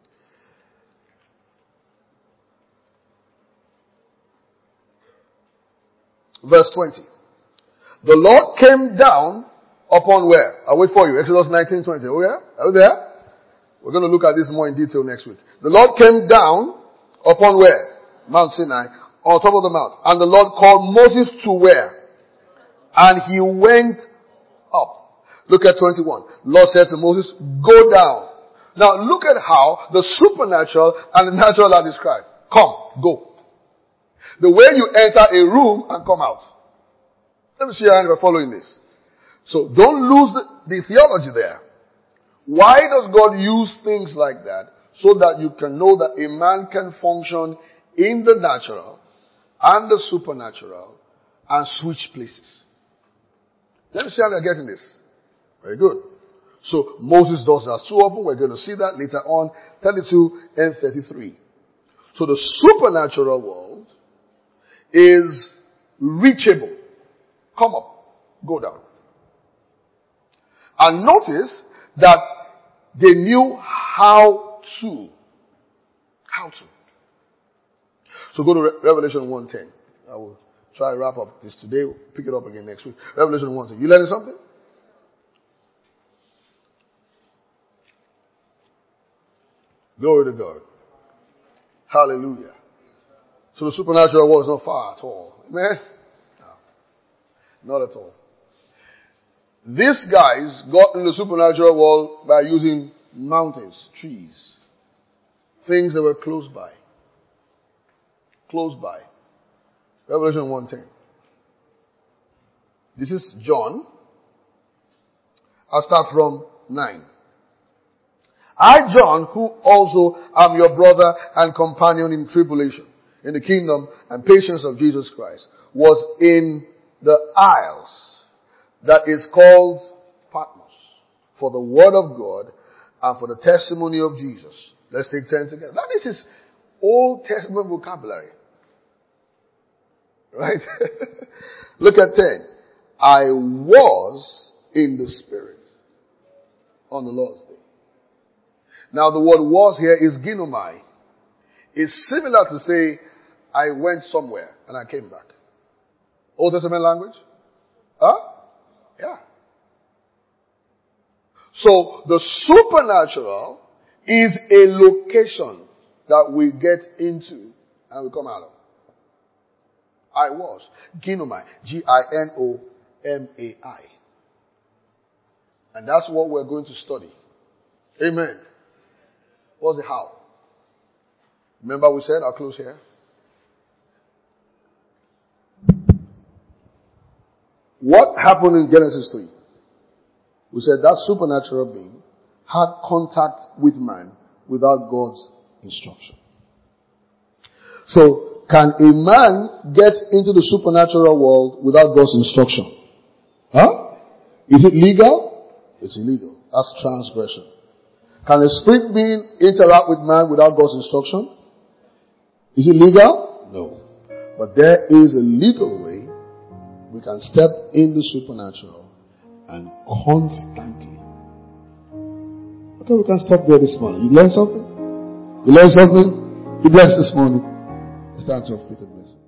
Verse 20. The Lord came down upon where? I'll wait for you. Exodus 19:20. Oh yeah? Are you there? We're going to look at this more in detail next week. The Lord came down upon where? Mount Sinai, on top of the mount. And the Lord called Moses to where? And he went up. Look at 21. Lord said to Moses, go down. Now look at how the supernatural and the natural are described. Come, go. The way you enter a room and come out. Let me see how you're following this. So don't lose the theology there. Why does God use things like that? So that you can know that a man can function in the natural and the supernatural and switch places. Let me see how you're getting this. Very good. So Moses does that too often. We're going to see that later on. 32 and 33. So the supernatural world is reachable. Come up, go down. And notice that they knew how to. How to. So go to Revelation 1:10. I will try to wrap up this today. We'll pick it up again next week. Revelation 1:10. You learning something? Glory to God. Hallelujah. So the supernatural world is not far at all. Amen? No, not at all. These guys got in the supernatural world by using mountains, trees, things that were close by. Close by. Revelation 1:10. This is John. I'll start from 9. I, John, who also am your brother and companion in tribulation, in the kingdom and patience of Jesus Christ, was in the isles that is called Patmos for the word of God and for the testimony of Jesus. Let's take 10 together. Now this is Old Testament vocabulary. Right? Look at 10. I was in the Spirit on the Lord's day. Now the word was here is ginomai. It's similar to say, I went somewhere and I came back. Old Testament language? Huh? Yeah. So the supernatural is a location that we get into and we come out of. I was. Ginomai. Ginomai. And that's what we're going to study Amen. What's the how? Remember we said, I'll close here. What happened in Genesis 3? We said that supernatural being had contact with man without God's instruction. So, can a man get into the supernatural world without God's instruction? Huh? Is it legal? It's illegal. That's transgression. Can a spirit being interact with man without God's instruction? Is it legal? No. But there is a legal way we can step in the supernatural and constantly. Okay, we can stop there this morning. You learned something? You learned something? You blessed this morning. Stand to your feet and bless.